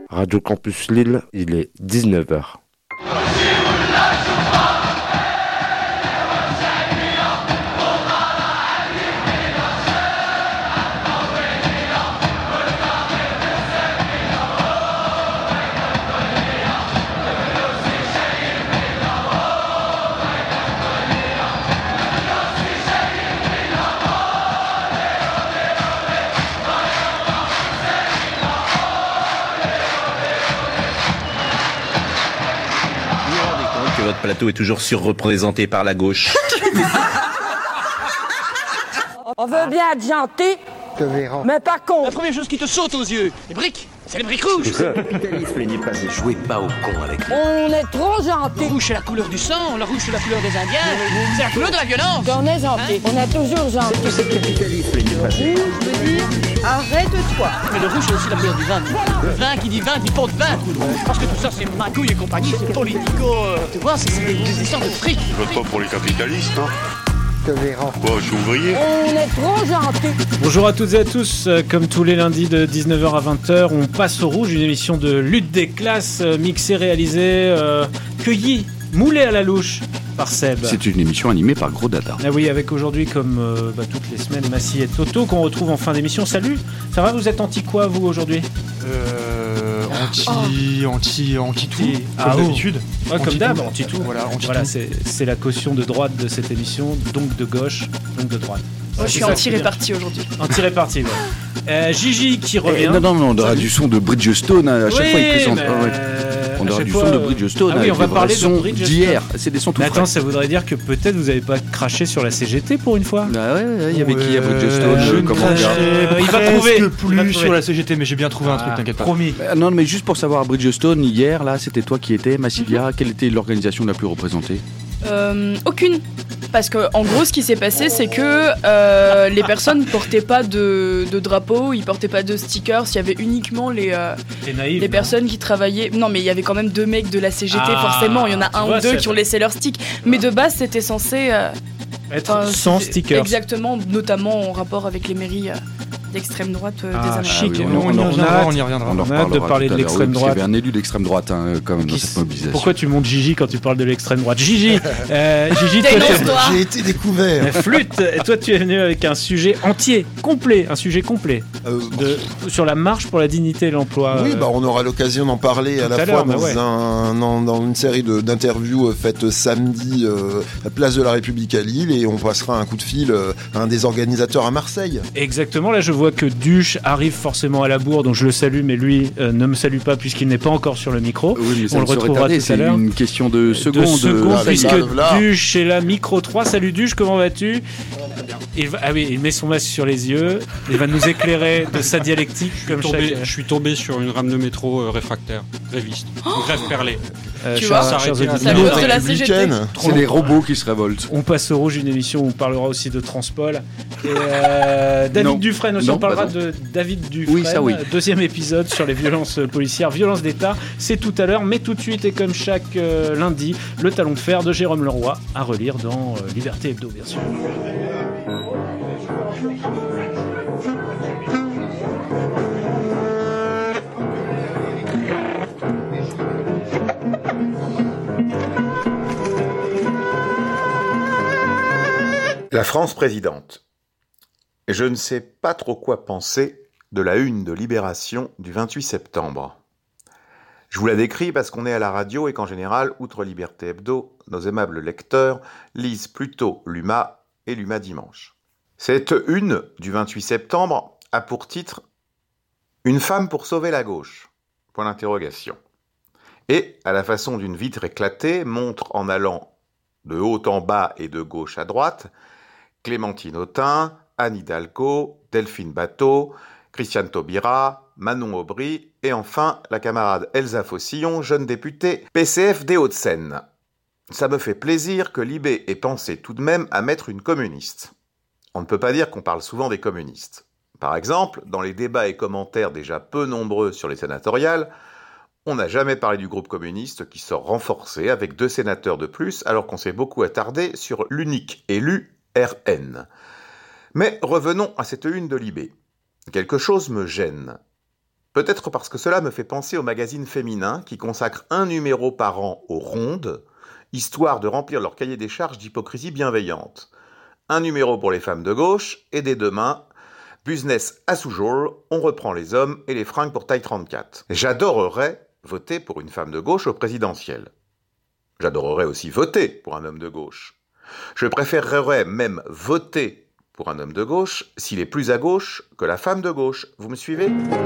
Radio Campus Lille, il est 19h. Votre plateau est toujours surreprésenté par la gauche. On veut bien être gentil, mais pas con. La première chose qui te saute aux yeux, les briques, c'est les briques rouges. Le capitalisme n'est pas dit. Jouez pas au con avec lui. On est trop Le gentil. rouge c'est la couleur du sang, le rouge c'est la couleur des Indiens, c'est la couleur de la violence. On est gentil. On est toujours gentil. C'est le capitalisme n'est pas dit. Arrête-toi. Mais le rouge c'est aussi la couleur du vin. Le vin qui dit vin dit pot de vin. Parce que tout ça c'est magouille et compagnie, c'est politico. Tu vois, c'est des histoires de fric. Je vote pas pour les capitalistes, hein. Bon, je suis ouvrier. On est trop gentil. Bonjour à toutes et à tous, comme tous les lundis de 19h à 20h, on passe au rouge, une émission de lutte des classes, mixée, réalisée, cueillie, moulée à la louche par Seb. C'est une émission animée par Gros Dada. Ah oui, avec aujourd'hui, comme toutes les semaines, Massy et Toto, qu'on retrouve en fin d'émission. Salut, ça va, vous êtes anti quoi, vous, aujourd'hui? Anti-tout, Ah, comme d'habitude. Ouais, comme d'hab, anti-tout. Voilà, anti-tout. Voilà, c'est la caution de droite de cette émission, donc de gauche, donc de droite. Moi, je suis anti-réparti aujourd'hui. Anti-réparti, ouais. Gigi qui revient. Non, on aura du son de Bridgestone à chaque fois il présente. On aura du son de Bridgestone. Ah oui, on va parler de sons Bridgestone d'hier. C'est des sons tout Mais attends, frais. ça voudrait dire que peut-être vous n'avez pas craché sur la CGT pour une fois. Bah ouais, il y avait qui à Bridgestone Je comment crachais dire il va trouver. presque Il va plus trouver. sur la CGT, mais j'ai bien trouvé un truc, t'inquiète pas. Promis. Non, mais juste pour savoir, Bridgestone, hier, là, c'était toi qui étais, Massilia. Quelle était l'organisation la plus représentée? Aucune. Parce que en gros, ce qui s'est passé, c'est que les personnes ne portaient pas de drapeau, ils portaient pas de stickers. Il y avait uniquement les T'es naïf. personnes qui travaillaient. Non, mais il y avait quand même 2 mecs de la CGT, Ah, forcément. Il y en a tu un vois, ou 2 c'est- qui ont laissé leur stick. Mais de base, c'était censé Être sans c'était- stickers. Exactement, notamment en rapport avec les mairies d'extrême droite des Ah, Amériques. chic. oui, on y reviendra, on y On reviendra. en a hâte de reparlera parler tout de à l'heure, l'extrême oui, parce droite. qu'il y avait un élu d'extrême droite, quand même, dans Qui cette mobilisation. Pourquoi tu montes Gigi quand tu parles de l'extrême droite? Gigi, Gigi, toi, Dénonce-toi. J'ai été découvert. la flûte. Et toi, tu es venu avec un sujet entier, complet, un sujet complet sur la marche pour la dignité et l'emploi. Oui, on aura l'occasion d'en parler à tout la à fois l'heure, bah ouais. dans une série d'interviews faites samedi à Place de la République à Lille, et on passera un coup de fil à un des organisateurs à Marseille. Exactement, là je vois que Duche arrive forcément à la bourre, donc je le salue, mais lui ne me salue pas puisqu'il n'est pas encore sur le micro. Oui, mais ça On ne le saurait retrouvera tarder, tout à c'est l'heure. une question de secondes. Ah, Puisque là. Duche est là, micro 3. Salut Duche, comment vas-tu? Ah oui, il met son masque sur les yeux, il va nous éclairer de sa dialectique comme chaque... Je suis tombé sur une rame de métro réfractaire, gréviste, grève perlée. Tu vois, chers s'arrêter à auditeurs, la cause de la CGT. Républicaine. C'est les robots qui se révoltent. on passe au rouge, une émission où on parlera aussi de Transpol. Et David Non. Dufresne aussi, Non, on parlera pardon. de David Dufresne. Oui, ça oui. Deuxième épisode sur les violences policières, violences d'État. C'est tout à l'heure, mais tout de suite et comme chaque lundi, le talon de fer de Jérôme Leroy à relire dans Liberté Hebdo, bien sûr. La France présidente. Je ne sais pas trop quoi penser de la une de Libération du 28 septembre. Je vous la décris parce qu'on est à la radio et qu'en général, outre Liberté Hebdo, nos aimables lecteurs lisent plutôt l'UMA et l'UMA Dimanche. Cette une du 28 septembre a pour titre « Une femme pour sauver la gauche ?» Point d'interrogation. Et, à la façon d'une vitre éclatée, montre en allant de haut en bas et de gauche à droite Clémentine Autain, Anne Hidalgo, Delphine Batho, Christiane Taubira, Manon Aubry et enfin la camarade Elsa Faucillon, jeune députée PCF des Hauts-de-Seine. Ça me fait plaisir que Libé ait pensé tout de même à mettre une communiste. On ne peut pas dire qu'on parle souvent des communistes. Par exemple, dans les débats et commentaires déjà peu nombreux sur les sénatoriales, on n'a jamais parlé du groupe communiste qui sort renforcé avec 2 sénateurs de plus alors qu'on s'est beaucoup attardé sur l'unique élu RN. Mais revenons à cette une de Libé. Quelque chose me gêne. Peut-être parce que cela me fait penser au magazine féminin qui consacre un numéro par an aux rondes, histoire de remplir leur cahier des charges d'hypocrisie bienveillante. Un numéro pour les femmes de gauche, et dès demain, business as usual, on reprend les hommes et les fringues pour taille 34. J'adorerais voter pour une femme de gauche au présidentiel. J'adorerais aussi voter pour un homme de gauche. Je préférerais même voter pour un homme de gauche s'il est plus à gauche que la femme de gauche. Vous me suivez ?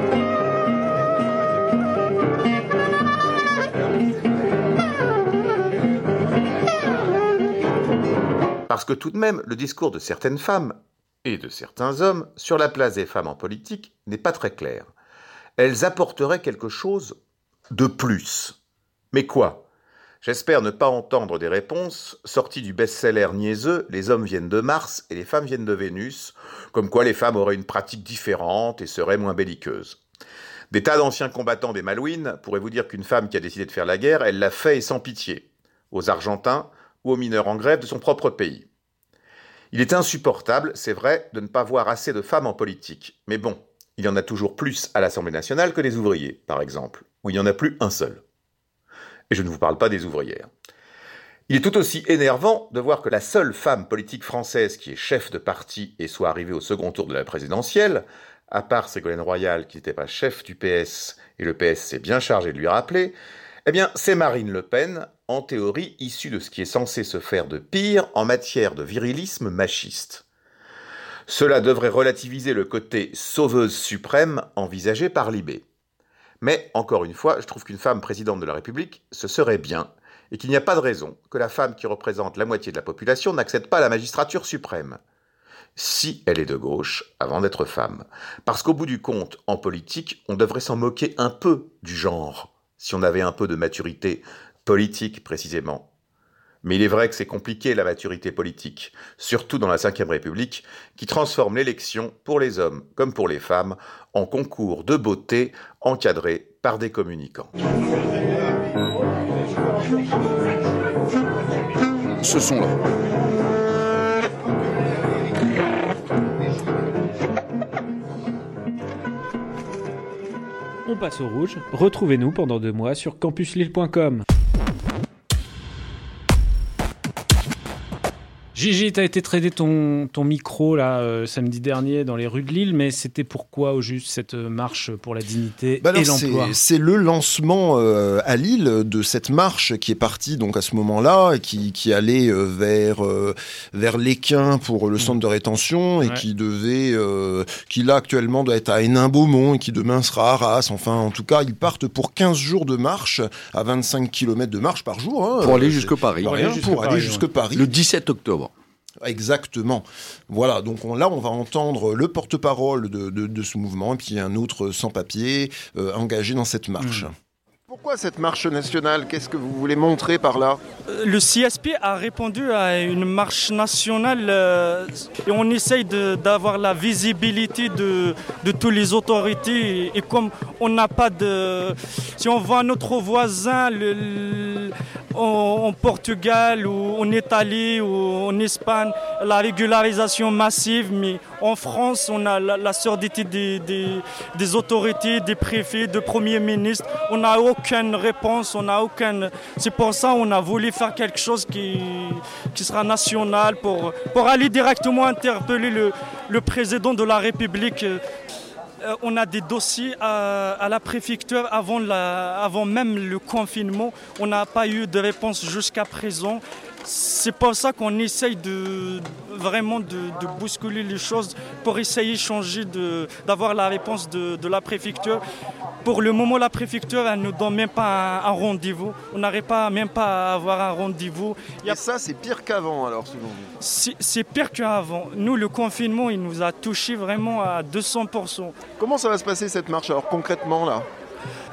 Parce que tout de même, le discours de certaines femmes et de certains hommes sur la place des femmes en politique n'est pas très clair. Elles apporteraient quelque chose de plus. Mais quoi ? J'espère ne pas entendre des réponses sorties du best-seller niaiseux « Les hommes viennent de Mars et les femmes viennent de Vénus », comme quoi les femmes auraient une pratique différente et seraient moins belliqueuses. Des tas d'anciens combattants des Malouines pourraient vous dire qu'une femme qui a décidé de faire la guerre, elle l'a fait et sans pitié, aux Argentins ou aux mineurs en grève de son propre pays. Il est insupportable, c'est vrai, de ne pas voir assez de femmes en politique. Mais bon, il y en a toujours plus à l'Assemblée nationale que des ouvriers, par exemple, où il n'y en a plus un seul. Et je ne vous parle pas des ouvrières. Il est tout aussi énervant de voir que la seule femme politique française qui est chef de parti et soit arrivée au second tour de la présidentielle, à part Ségolène Royal qui n'était pas chef du PS, et le PS s'est bien chargé de lui rappeler, eh bien c'est Marine Le Pen, en théorie issue de ce qui est censé se faire de pire en matière de virilisme machiste. Cela devrait relativiser le côté sauveuse suprême envisagé par Libé. Mais, encore une fois, je trouve qu'une femme présidente de la République, ce serait bien, et qu'il n'y a pas de raison que la femme qui représente la moitié de la population n'accède pas à la magistrature suprême. Si elle est de gauche, avant d'être femme. Parce qu'au bout du compte, en politique, on devrait s'en moquer un peu du genre, si on avait un peu de maturité politique, précisément. Mais il est vrai que c'est compliqué, la maturité politique, surtout dans la Ve République, qui transforme l'élection, pour les hommes comme pour les femmes, en concours de beauté encadré par des communicants. Ce son-là. On passe au rouge. Retrouvez-nous pendant 2 mois sur campuslille.com. Gigi, t'as été trader ton micro là samedi dernier dans les rues de Lille, mais c'était pourquoi au juste cette marche pour la dignité et l'emploi ? C'est le lancement à Lille de cette marche qui est partie donc à ce moment-là, et qui allait vers l'Équin pour le centre de rétention et qui là actuellement doit être à Hénin-Beaumont et qui demain sera à Arras. Enfin, en tout cas, ils partent pour 15 jours de marche à 25 km de marche par jour. Hein, pour aller jusque Paris. Pour aller jusque Paris. Le 17 octobre. Exactement. Voilà, donc on va entendre le porte-parole de ce mouvement et puis un autre sans-papier engagé dans cette marche. Pourquoi cette marche nationale ? Qu'est-ce que vous voulez montrer par là ? Le CSP a répondu à une marche nationale et on essaye d'avoir la visibilité de toutes les autorités. Et comme on n'a pas de... Si on voit notre voisin en Portugal ou en Italie ou en Espagne, la régularisation massive, mais en France, on a la surdité des autorités, des préfets, des premiers ministres. On n'a aucune réponse, C'est pour ça qu'on a voulu faire quelque chose qui sera national pour aller directement interpeller le président de la République. On a des dossiers à la préfecture avant même le confinement. On n'a pas eu de réponse jusqu'à présent. C'est pour ça qu'on essaye vraiment de bousculer les choses pour essayer de changer, d'avoir la réponse de la préfecture. Pour le moment, la préfecture, elle ne donne même pas un rendez-vous. On n'arrive même pas à avoir un rendez-vous. Et ça, c'est pire qu'avant, alors, selon vous ? C'est pire qu'avant. Nous, le confinement, il nous a touchés vraiment à 200%. Comment ça va se passer, cette marche, alors, concrètement, là ?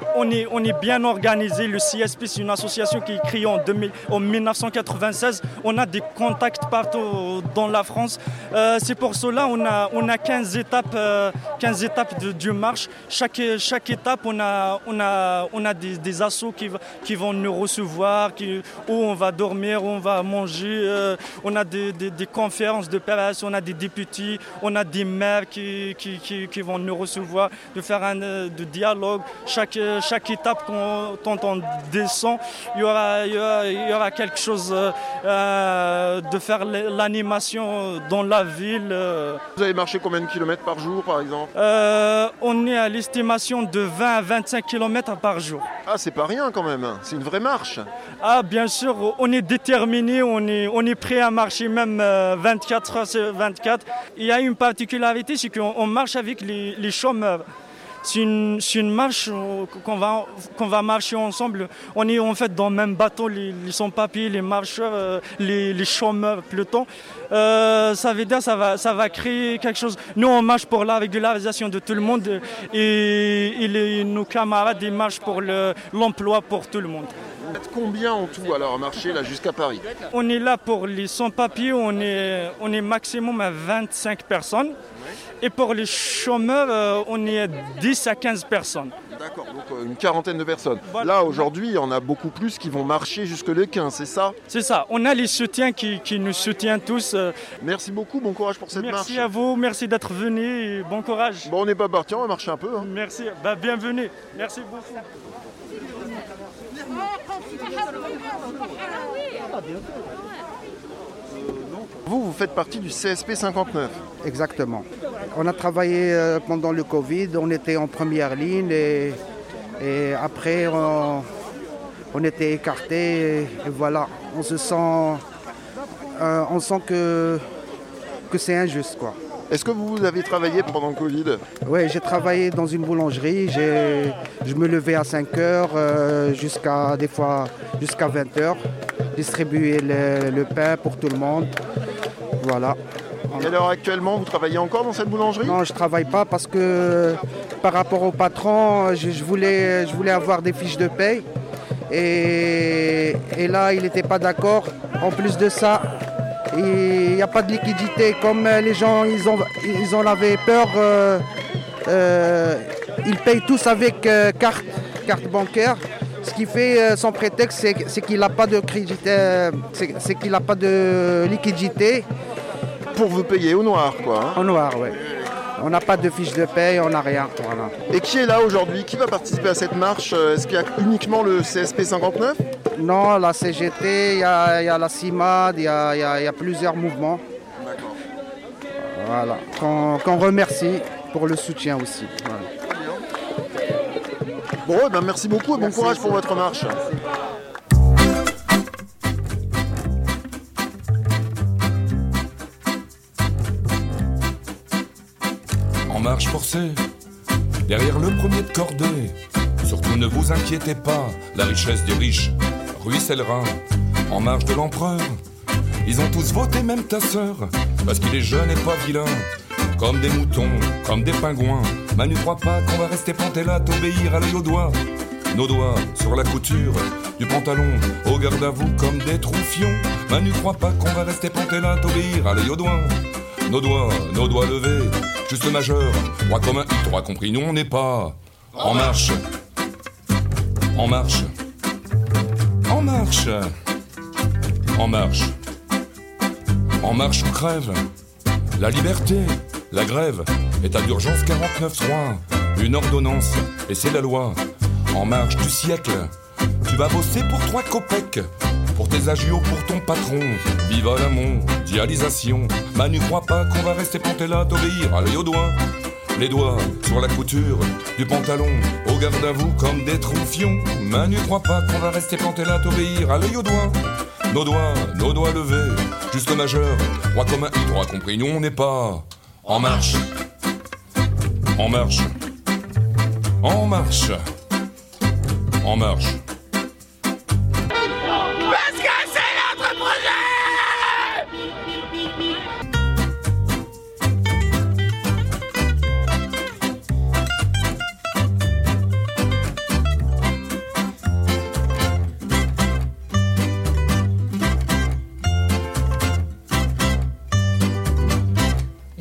on est bien organisé. Le CSP, c'est une association qui est créée en 1996. On a des contacts partout dans la France. C'est pour cela on a 15 étapes de marche. Chaque étape, on a des assos qui vont nous recevoir, où on va dormir, où on va manger. On a des conférences de presse, on a des députés, on a des maires qui vont nous recevoir, de faire de dialogue. Chaque étape quand on descend, il y aura quelque chose de faire l'animation dans la ville. Vous avez marché combien de kilomètres par jour, par exemple? On est à l'estimation de 20 à 25 kilomètres par jour. Ah, c'est pas rien quand même, c'est une vraie marche. Ah, bien sûr, on est déterminé, on est prêt à marcher même 24 heures sur 24. Il y a une particularité, c'est qu'on marche avec les chômeurs. C'est une marche qu'on va marcher ensemble. On est en fait dans le même bateau, les sans-papiers, les marcheurs, les chômeurs plutôt. Ça veut dire ça va créer quelque chose. Nous, on marche pour la régularisation de tout le monde et nos camarades ils marchent pour l'emploi pour tout le monde. Vous êtes combien en tout alors à marcher là jusqu'à Paris? On est là pour les sans-papiers, on est maximum à 25 personnes. Et pour les chômeurs, on est à 10 à 15 personnes. D'accord, donc une quarantaine de personnes. Voilà. Là, aujourd'hui, il y en a beaucoup plus qui vont marcher jusque le 15, c'est ça? C'est ça, on a les soutiens qui nous soutiennent tous. Merci beaucoup, bon courage pour cette marche. Merci à vous, merci d'être venus et bon courage. Bon, on n'est pas parti, on va marcher un peu. Hein. Merci, bienvenue, merci beaucoup. Vous faites partie du CSP 59. Exactement. On a travaillé pendant le Covid, on était en première ligne et après on était écartés et voilà, on sent que c'est injuste quoi. Est-ce que vous avez travaillé pendant le Covid? Oui, j'ai travaillé dans une boulangerie, je me levais à 5h jusqu'à 20h, distribuer le pain pour tout le monde. Voilà. Et alors actuellement, vous travaillez encore dans cette boulangerie? Non, je ne travaille pas parce que par rapport au patron, je voulais avoir des fiches de paye. Et là, il n'était pas d'accord. En plus de ça, il n'y a pas de liquidité. Comme les gens, ils en avaient peur, ils payent tous avec carte bancaire. Ce qui fait son prétexte, c'est qu'il n'a pas de crédit, c'est qu'il n'a pas de liquidité. Pour vous payer au noir, quoi. Hein. Au noir, oui. On n'a pas de fiche de paye, on n'a rien. Voilà. Et qui est là aujourd'hui? Qui va participer à cette marche? Est-ce qu'il y a uniquement le CSP 59? Non, la CGT, il y a la CIMAD, il y a plusieurs mouvements. D'accord. Voilà, qu'on remercie pour le soutien aussi. Voilà. Bon, merci beaucoup et bon courage pour votre marche. En marche forcée, derrière le premier de cordée. Surtout ne vous inquiétez pas, la richesse des riches ruissellera. En marche de l'empereur, ils ont tous voté, même ta sœur, parce qu'il est jeune et pas vilain. Comme des moutons, comme des pingouins. Manu, crois pas qu'on va rester planté là, t'obéir à l'œil au doigt. Nos doigts sur la couture du pantalon, au garde à vous comme des troufions. Manu, crois pas qu'on va rester planté là, t'obéir à l'œil au doigt. Nos doigts levés, juste majeur, droit comme un I, droit compris, nous on n'est pas en marche. En marche. En marche. En marche. En marche ou crève. La liberté, la grève, état d'urgence 49.3. Une ordonnance, et c'est la loi. En marche du siècle, tu vas bosser pour 3 copecs. Pour tes agios, pour ton patron. Viva la mondialisation. Manu, crois pas qu'on va rester planté là, t'obéir à l'œil au doigt. Les doigts sur la couture du pantalon, au garde à vous comme des troufions. Manu, crois pas qu'on va rester planté là, t'obéir à l'œil au doigt. Nos doigts levés, juste majeur, droit comme un I, droit compris, nous on n'est pas en marche. En marche. En marche. En marche. Parce que c'est notre projet!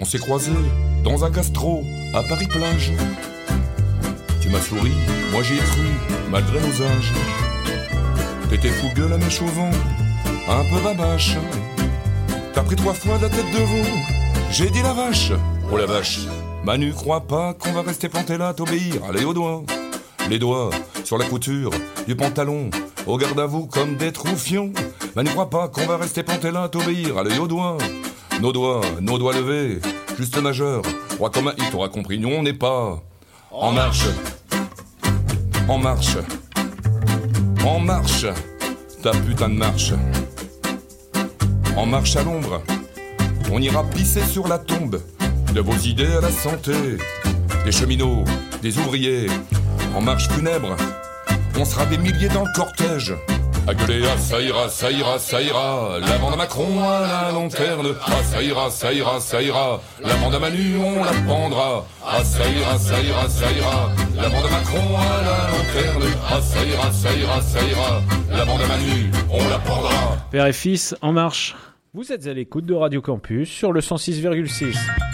s'est croisés dans un gastro à Paris-Plage. Tu m'as souri, moi j'y ai cru, malgré nos âges. T'étais fougueux, la mèche au vent, un peu babache. T'as pris 3 fois la tête de veau, j'ai dit la vache. Oh la vache, Manu, crois pas qu'on va rester planté là, t'obéir, allez aux doigts. Les doigts sur la couture du pantalon, au garde à vous comme des troufions. Manu, crois pas qu'on va rester planté là, t'obéir, allez aux doigts. Nos doigts levés, juste majeur. Roi comme un hit, t'auras compris, nous on n'est pas en marche. En marche. En marche, ta putain de marche. En marche à l'ombre, on ira pisser sur la tombe de vos idées à la santé. Des cheminots, des ouvriers, en marche funèbre, on sera des milliers dans le cortège. À gueuler, ah ça ira, ça ira, ça ira. La bande à Macron à la lanterne. Ah ça ira, ça ira, ça ira. La bande à Manu, on la pendra. Ah ça ira, ça ira, ça ira. La bande à Macron à la lanterne. Ah ça ira, ça ira, ça ira. La bande à Manu, on la pendra. Père et fils, en marche. Vous êtes à l'écoute de Radio Campus sur le 106,6.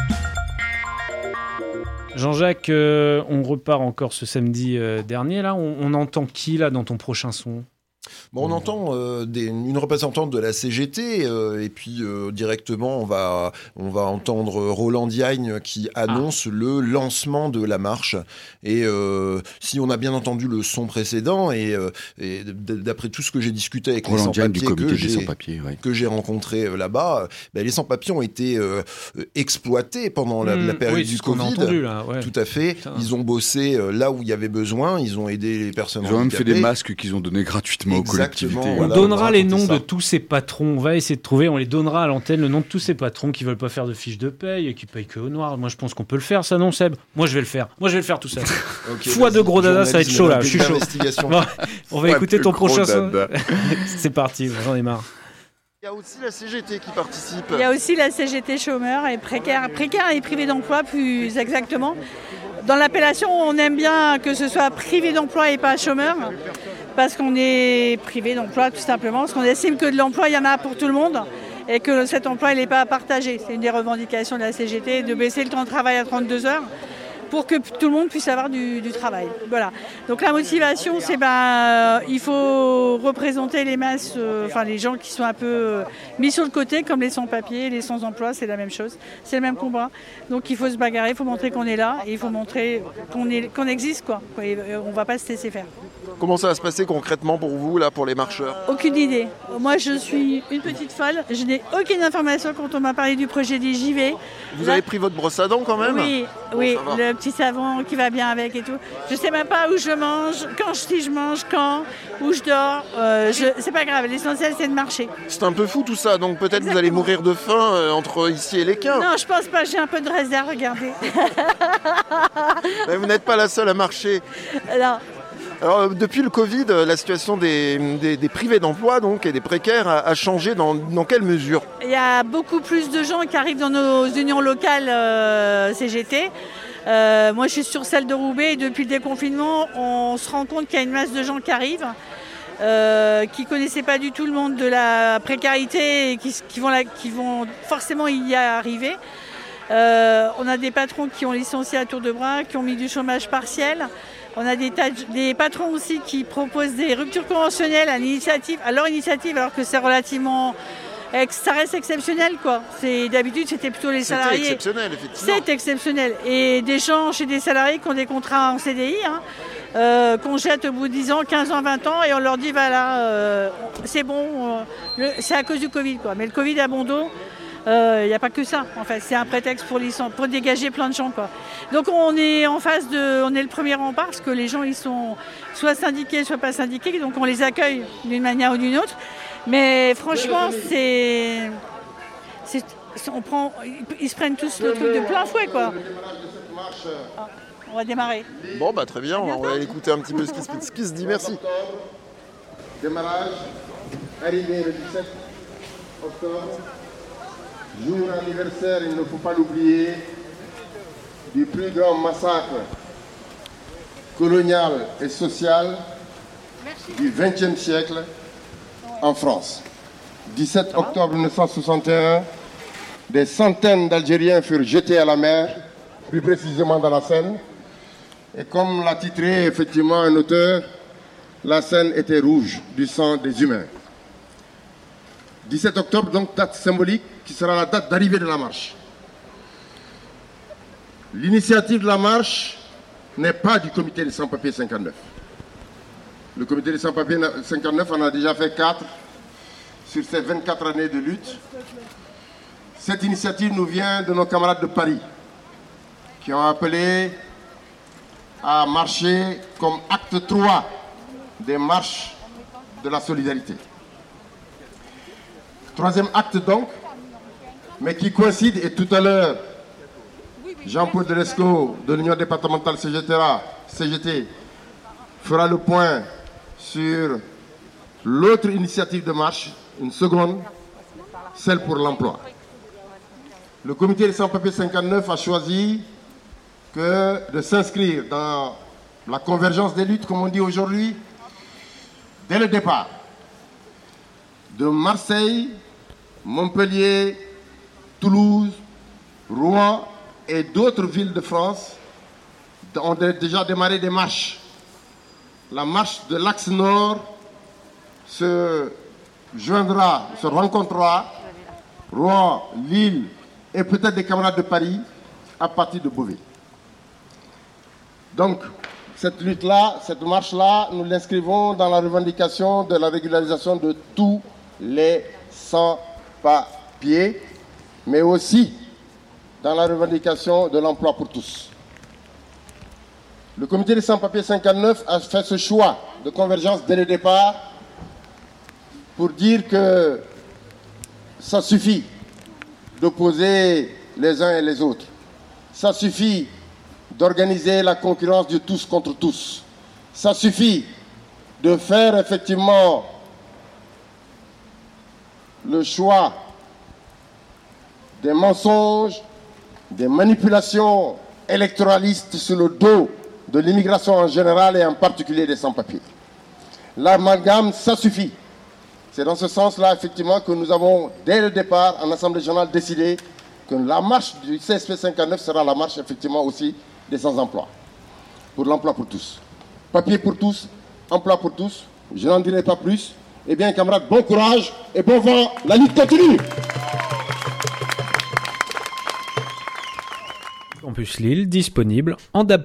Jean-Jacques, on repart encore ce samedi dernier. Là, on entend qui là dans ton prochain son ? Bon, on entend une représentante de la CGT et puis directement on va entendre Roland Diagne qui annonce le lancement de la marche. Et si on a bien entendu le son précédent et d'après tout ce que j'ai discuté avec Roland les sans-papiers que j'ai rencontrés là-bas, les sans-papiers ont été exploités pendant la période du Covid. Entendu, là, ouais. Tout à fait. Putain. Ils ont bossé là où il y avait besoin. Ils ont aidé les personnes handicapées. Ils ont même fait des masques qu'ils ont donnés gratuitement aux collectivités. On donnera les noms de tous ces patrons. On va essayer de trouver, on les donnera à l'antenne, le nom de tous ces patrons qui veulent pas faire de fiches de paye et qui payent que au noir. Moi, je pense qu'on peut le faire, ça, non, Seb ? Moi, je vais le faire. Moi, je vais le faire tout seul. Okay, fois de gros dada, ça va être chaud là. Je suis chaud. On va écouter ton prochain son. C'est parti, j'en ai marre. Il y a aussi la CGT qui participe. Il y a aussi la CGT chômeur et précaire et privé d'emploi plus exactement. Dans l'appellation, on aime bien que ce soit privé d'emploi et pas chômeur. Parce qu'on est privé d'emploi tout simplement, parce qu'on estime que de l'emploi, il y en a pour tout le monde et que cet emploi, il n'est pas à partager. C'est une des revendications de la CGT, de baisser le temps de travail à 32 heures pour que tout le monde puisse avoir du travail. Voilà. Donc la motivation, c'est il faut représenter les masses, les gens qui sont un peu mis sur le côté, comme les sans-papiers, les sans-emploi, c'est la même chose. C'est le même combat. Donc il faut se bagarrer, il faut montrer qu'on est là, et il faut montrer qu'on existe, quoi. Et on ne va pas se laisser faire. Comment ça va se passer concrètement pour vous, là, pour les marcheurs ? Aucune idée. Moi, je suis une petite folle. Je n'ai aucune information quand on m'a parlé du projet des JV. Vous avez pris votre brosse à dents quand même ? Oui, le petit savon qui va bien avec et tout. Je ne sais même pas où je mange, si je mange, où je dors. C'est pas grave, l'essentiel, c'est de marcher. C'est un peu fou tout ça, donc peut-être vous allez mourir de faim entre ici et l'Équin. Non, je pense pas, j'ai un peu de réserve, regardez. Mais vous n'êtes pas la seule à marcher. Non. Alors, depuis le Covid, la situation des privés d'emploi donc, et des précaires a changé dans quelle mesure ? Il y a beaucoup plus de gens qui arrivent dans nos unions locales CGT. Moi, je suis sur celle de Roubaix et depuis le déconfinement, on se rend compte qu'il y a une masse de gens qui arrivent, qui ne connaissaient pas du tout le monde de la précarité et qui vont forcément y arriver. On a des patrons qui ont licencié à tour de bras, qui ont mis du chômage partiel. On a des patrons aussi qui proposent des ruptures conventionnelles à leur initiative, alors que c'est relativement... Ça reste exceptionnel, quoi. D'habitude, c'était plutôt les salariés. C'est exceptionnel, effectivement. C'est exceptionnel. Et des gens chez des salariés qui ont des contrats en CDI, qu'on jette au bout de 10 ans, 15 ans, 20 ans, et on leur dit, voilà, c'est bon, c'est à cause du Covid, quoi. Mais le Covid a bon dos. Il n'y a pas que ça, en fait. C'est un prétexte pour dégager plein de gens, quoi. Donc on est en face on est le premier rempart parce que les gens ils sont soit syndiqués, soit pas syndiqués, donc on les accueille d'une manière ou d'une autre. Mais franchement, ils se prennent tous le truc de plein fouet, quoi. On va démarrer. Bon, très bien, on va écouter un petit peu ce qui se dit. Merci. Démarrage, arrivé le 17 octobre. Jour anniversaire, il ne faut pas l'oublier, du plus grand massacre colonial et social du XXe siècle en France. 17 octobre 1961, des centaines d'Algériens furent jetés à la mer, plus précisément dans la Seine. Et comme l'a titré effectivement un auteur, la Seine était rouge du sang des humains. 17 octobre, donc date symbolique, qui sera la date d'arrivée de la marche. L'initiative de la marche n'est pas du comité des sans-papiers 59. Le comité des sans-papiers 59 en a déjà fait 4 sur ces 24 années de lutte. Cette initiative nous vient de nos camarades de Paris qui ont appelé à marcher comme acte 3 des marches de la solidarité. Troisième acte donc, mais qui coïncide, et tout à l'heure, Jean-Paul Delesco de l'Union départementale CGT fera le point sur l'autre initiative de marche, une seconde, celle pour l'emploi. Le comité des sans-papiers 59 a choisi de s'inscrire dans la convergence des luttes, comme on dit aujourd'hui, dès le départ. De Marseille, Montpellier, Toulouse, Rouen et d'autres villes de France ont déjà démarré des marches. La marche de l'axe nord se rencontrera, Rouen, Lille et peut-être des camarades de Paris à partir de Beauvais. Donc, cette lutte-là, cette marche-là, nous l'inscrivons dans la revendication de la régularisation de tous les sans-papiers, mais aussi dans la revendication de l'emploi pour tous. Le comité des sans-papiers 59 a fait ce choix de convergence dès le départ pour dire que ça suffit d'opposer les uns et les autres. Ça suffit d'organiser la concurrence de tous contre tous. Ça suffit de faire effectivement le choix des mensonges, des manipulations électoralistes sur le dos de l'immigration en général et en particulier des sans-papiers. L'amalgame, ça suffit. C'est dans ce sens-là, effectivement, que nous avons, dès le départ, en Assemblée générale, décidé que la marche du CSP 59 sera la marche, effectivement, aussi des sans-emploi. Pour l'emploi pour tous. Papier pour tous, emploi pour tous. Je n'en dirai pas plus. Eh bien, camarades, bon courage et bon vent. La lutte continue. Campus Lille, disponible en DAB+.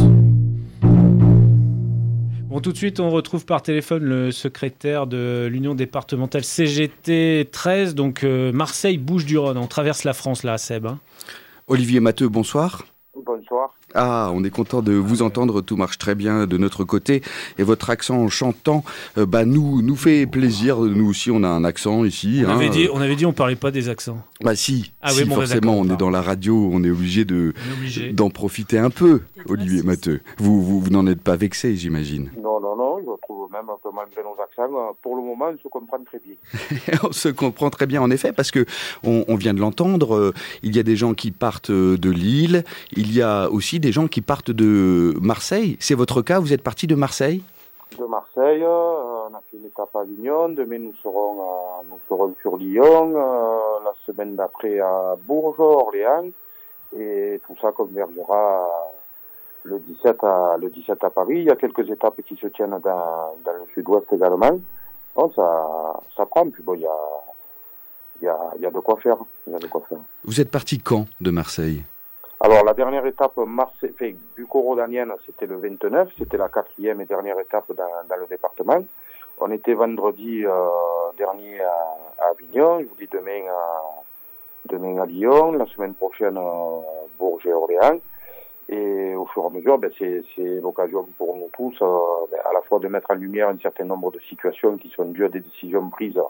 Bon, tout de suite, on retrouve par téléphone le secrétaire de l'Union départementale CGT 13, donc Marseille-Bouches-du-Rhône. On traverse la France là, Seb. Olivier Matteux, bonsoir. Bonsoir. Ah, on est content de vous entendre, tout marche très bien de notre côté. Et votre accent en chantant, nous fait plaisir. Nous aussi, on a un accent ici. On avait dit on parlait pas des accents. Bah si, ah, oui, bon, forcément, on est dans la radio, on est obligé d'en profiter un peu, Olivier Matteux. Vous n'en êtes pas vexé, j'imagine. Non, je trouve même que malgré nos accents, pour le moment, on se comprend très bien. On se comprend très bien, en effet, parce que on vient de l'entendre, il y a des gens qui partent de Lille, il y a aussi des gens qui partent de Marseille. C'est votre cas, vous êtes parti de Marseille ? De Marseille, on a fait une étape à Avignon, demain nous serons sur Lyon, la semaine d'après à Bourges, Orléans, et tout ça convergera le 17 à Paris. Il y a quelques étapes qui se tiennent dans le sud-ouest également. Bon, ça prend, puis bon, il y a de quoi faire. Vous êtes parti quand de Marseille ? Alors, la dernière étape bucco-rhodanienne, c'était le 29, c'était la 4e et dernière étape dans le département. On était vendredi dernier à Avignon, je vous dis demain à Lyon, la semaine prochaine Bourges et Orléans. Et au fur et à mesure, c'est l'occasion pour nous tous à la fois de mettre en lumière un certain nombre de situations qui sont dues à des décisions prises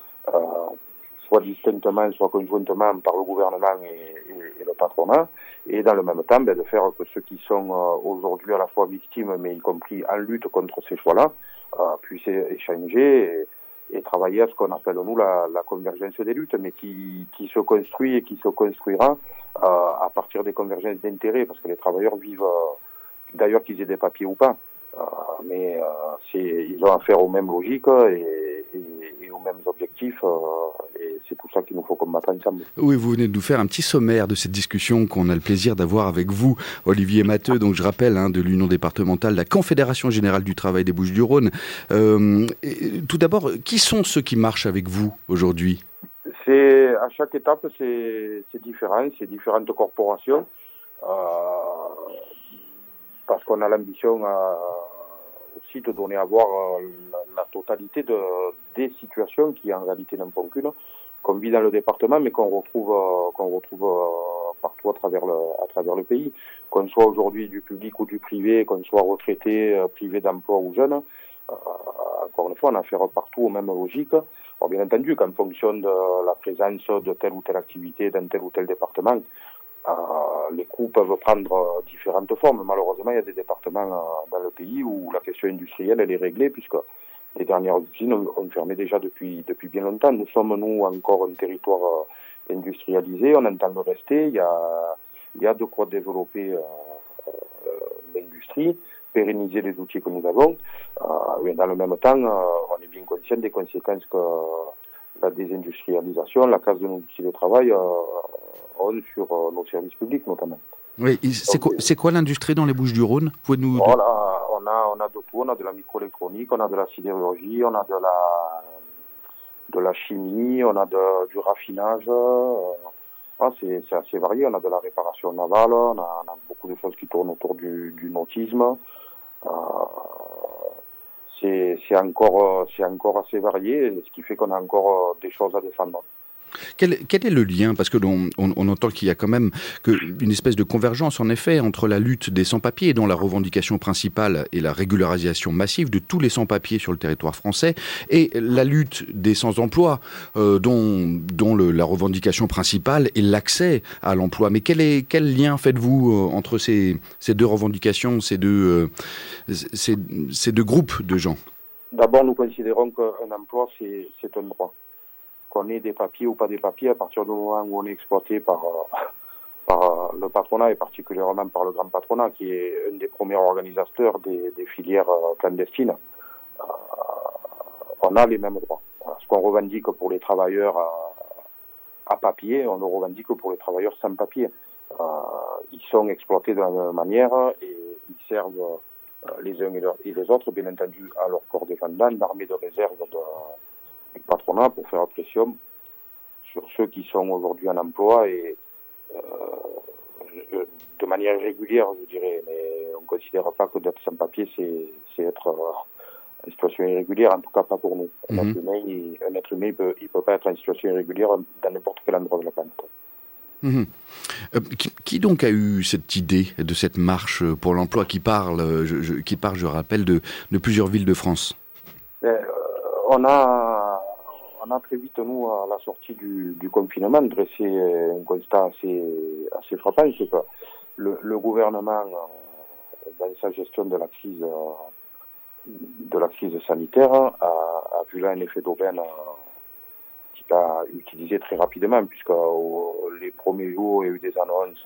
soit distinctement, soit conjointement par le gouvernement et le patronat, et dans le même temps de faire que ceux qui sont aujourd'hui à la fois victimes, mais y compris en lutte contre ces choix-là, puissent échanger et travailler à ce qu'on appelle nous la convergence des luttes, mais qui se construit et qui se construira à partir des convergences d'intérêts, parce que les travailleurs vivent, d'ailleurs qu'ils aient des papiers ou pas, mais ils ont affaire aux mêmes logiques et aux mêmes objectifs, et c'est tout ça qu'il nous faut combattre ensemble. Oui, vous venez de nous faire un petit sommaire de cette discussion qu'on a le plaisir d'avoir avec vous, Olivier Matteux, donc je rappelle, de l'Union départementale, la Confédération Générale du Travail des Bouches-du-Rhône. Tout d'abord, qui sont ceux qui marchent avec vous aujourd'hui ? À chaque étape, c'est différent, c'est différentes corporations, parce qu'on a l'ambition aussi de donner à voir la totalité des situations qui en réalité n'en font qu'une, qu'on vit dans le département, mais qu'on retrouve partout à travers le pays, qu'on soit aujourd'hui du public ou du privé, qu'on soit retraité, privé d'emploi ou jeune. Encore une fois, on a affaire partout aux mêmes logiques. Alors, bien entendu, qu'en fonction de la présence de telle ou telle activité dans tel ou tel département, les coûts peuvent prendre différentes formes. Malheureusement, il y a des départements dans le pays où la question industrielle elle est réglée, puisque les dernières usines ont fermé déjà depuis bien longtemps. Nous sommes, encore un territoire industrialisé, on entend le rester. Il y a de quoi développer l'industrie, pérenniser les outils que nous avons. Mais dans le même temps, on est bien conscient des conséquences que la désindustrialisation, la casse de nos outils de travail ont sur nos services publics notamment. Oui, c'est quoi l'industrie dans les Bouches-du-Rhône ? Voilà, on a de tout, on a de la microélectronique, on a de la sidérurgie, on a de la chimie, on a du raffinage. C'est assez varié, on a de la réparation navale, on a beaucoup de choses qui tournent autour du nautisme. C'est encore assez varié, ce qui fait qu'on a encore des choses à défendre. Quel est le lien ? Parce que on entend qu'il y a quand même une espèce de convergence, en effet, entre la lutte des sans-papiers, dont la revendication principale est la régularisation massive de tous les sans-papiers sur le territoire français, et la lutte des sans-emploi, dont la revendication principale est l'accès à l'emploi. Mais quel lien faites-vous entre ces deux revendications, ces deux groupes de gens ? D'abord, nous considérons qu'un emploi, c'est un droit. Qu'on ait des papiers ou pas des papiers, à partir du moment où on est exploité par le patronat et particulièrement par le grand patronat, qui est un des premiers organisateurs des filières clandestines, on a les mêmes droits. Voilà. Ce qu'on revendique pour les travailleurs à papier, on le revendique pour les travailleurs sans papier. Ils sont exploités de la même manière et ils servent les uns et les autres, bien entendu, à leur corps défendant, l'armée de réserve du patronat pour faire pression sur ceux qui sont aujourd'hui en emploi et de manière régulière, je dirais. Mais on ne considère pas que d'être sans papier, c'est être en situation irrégulière, en tout cas pas pour nous. Un être humain, il peut pas être en situation irrégulière dans n'importe quel endroit de la planète. Qui donc a eu cette idée de cette marche pour l'emploi qui part, je rappelle, de plusieurs villes de France ? On a très vite, nous, à la sortie du confinement, dressé un constat assez frappant, c'est que le gouvernement, dans sa gestion de la crise sanitaire, a vu là un effet d'aubaine qu'il a utilisé très rapidement, puisque les premiers jours, il y a eu des annonces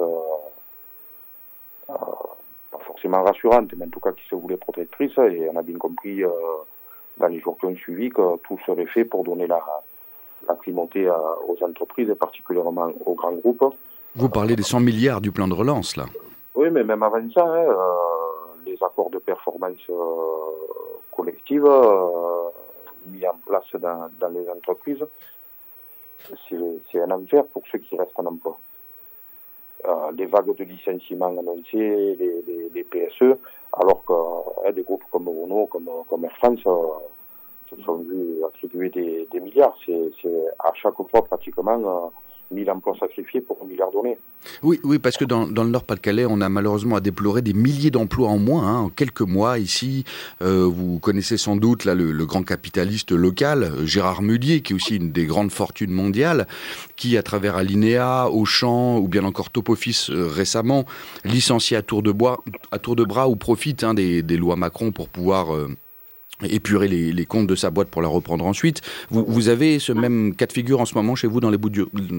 pas forcément rassurantes, mais en tout cas qui se voulaient protectrices, et on a bien compris dans les jours qui ont suivi que tout serait fait pour donner la primauté aux entreprises et particulièrement aux grands groupes. Vous parlez des 100 milliards du plan de relance, là. Oui, mais même avant ça, les accords de performance collective mis en place dans les entreprises, c'est un enfer pour ceux qui restent en emploi. Les vagues de licenciements annoncées, les PSE, alors que des groupes comme Renault, comme Air France se sont vus attribuer des milliards. C'est à chaque fois pratiquement 1000 emplois sacrifiés pour 1 milliard donné. Oui, parce que dans le Nord-Pas-de-Calais, on a malheureusement à déplorer des milliers d'emplois en moins, en quelques mois ici. Vous connaissez sans doute là le grand capitaliste local, Gérard Mullier, qui est aussi une des grandes fortunes mondiales, qui à travers Alinéa, Auchan ou bien encore Topoffice récemment, licencié à tour de bras ou profite des lois Macron pour pouvoir épurer les comptes de sa boîte pour la reprendre ensuite. Vous avez ce même cas de figure en ce moment chez vous dans les Bouches-du-Rhône ?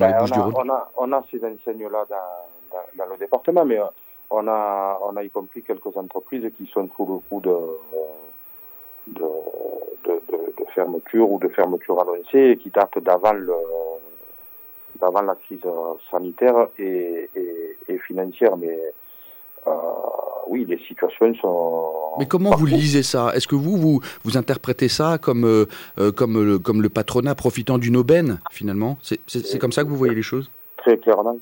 On a ces enseignes-là dans le département, mais on a y compris quelques entreprises qui sont sous le coup de fermeture ou de fermeture annoncée et qui datent d'avant d'avant la crise sanitaire et financière. Mais oui, les situations sont... Mais comment vous lisez ça? Est-ce que vous interprétez ça comme le patronat profitant d'une aubaine, finalement? C'est comme ça que vous voyez les choses? Très clairement.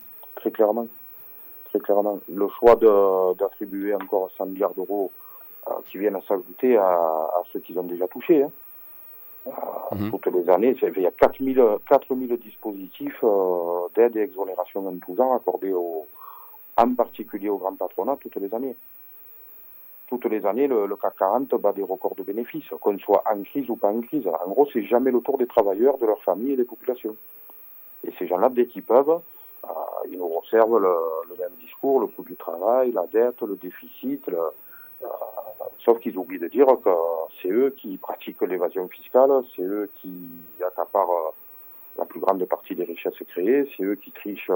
Le choix d'attribuer encore 100 milliards d'euros qui viennent s'ajouter à ceux qu'ils ont déjà touchés. Toutes les années, il y a 4000 dispositifs d'aide et exonération en tous ans accordés en particulier au grand patronat toutes les années. Toutes les années, le CAC 40 bat des records de bénéfices, qu'on soit en crise ou pas en crise. En gros, c'est jamais le tour des travailleurs, de leurs familles et des populations. Et ces gens-là, dès qu'ils peuvent, ils nous resservent le même discours, le coût du travail, la dette, le déficit, sauf qu'ils oublient de dire que c'est eux qui pratiquent l'évasion fiscale, c'est eux qui accaparent la plus grande partie des richesses créées, c'est eux qui trichent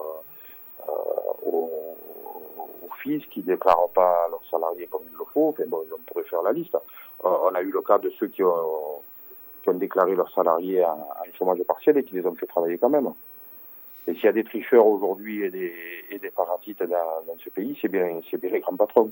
au fisc, qui ne déclarent pas leurs salariés comme il le faut. Enfin, bon, on pourrait faire la liste. On a eu le cas de ceux qui ont déclaré leurs salariés en chômage partiel et qui les ont fait travailler quand même. Et s'il y a des tricheurs aujourd'hui et des parasites dans ce pays, c'est bien les grands patrons.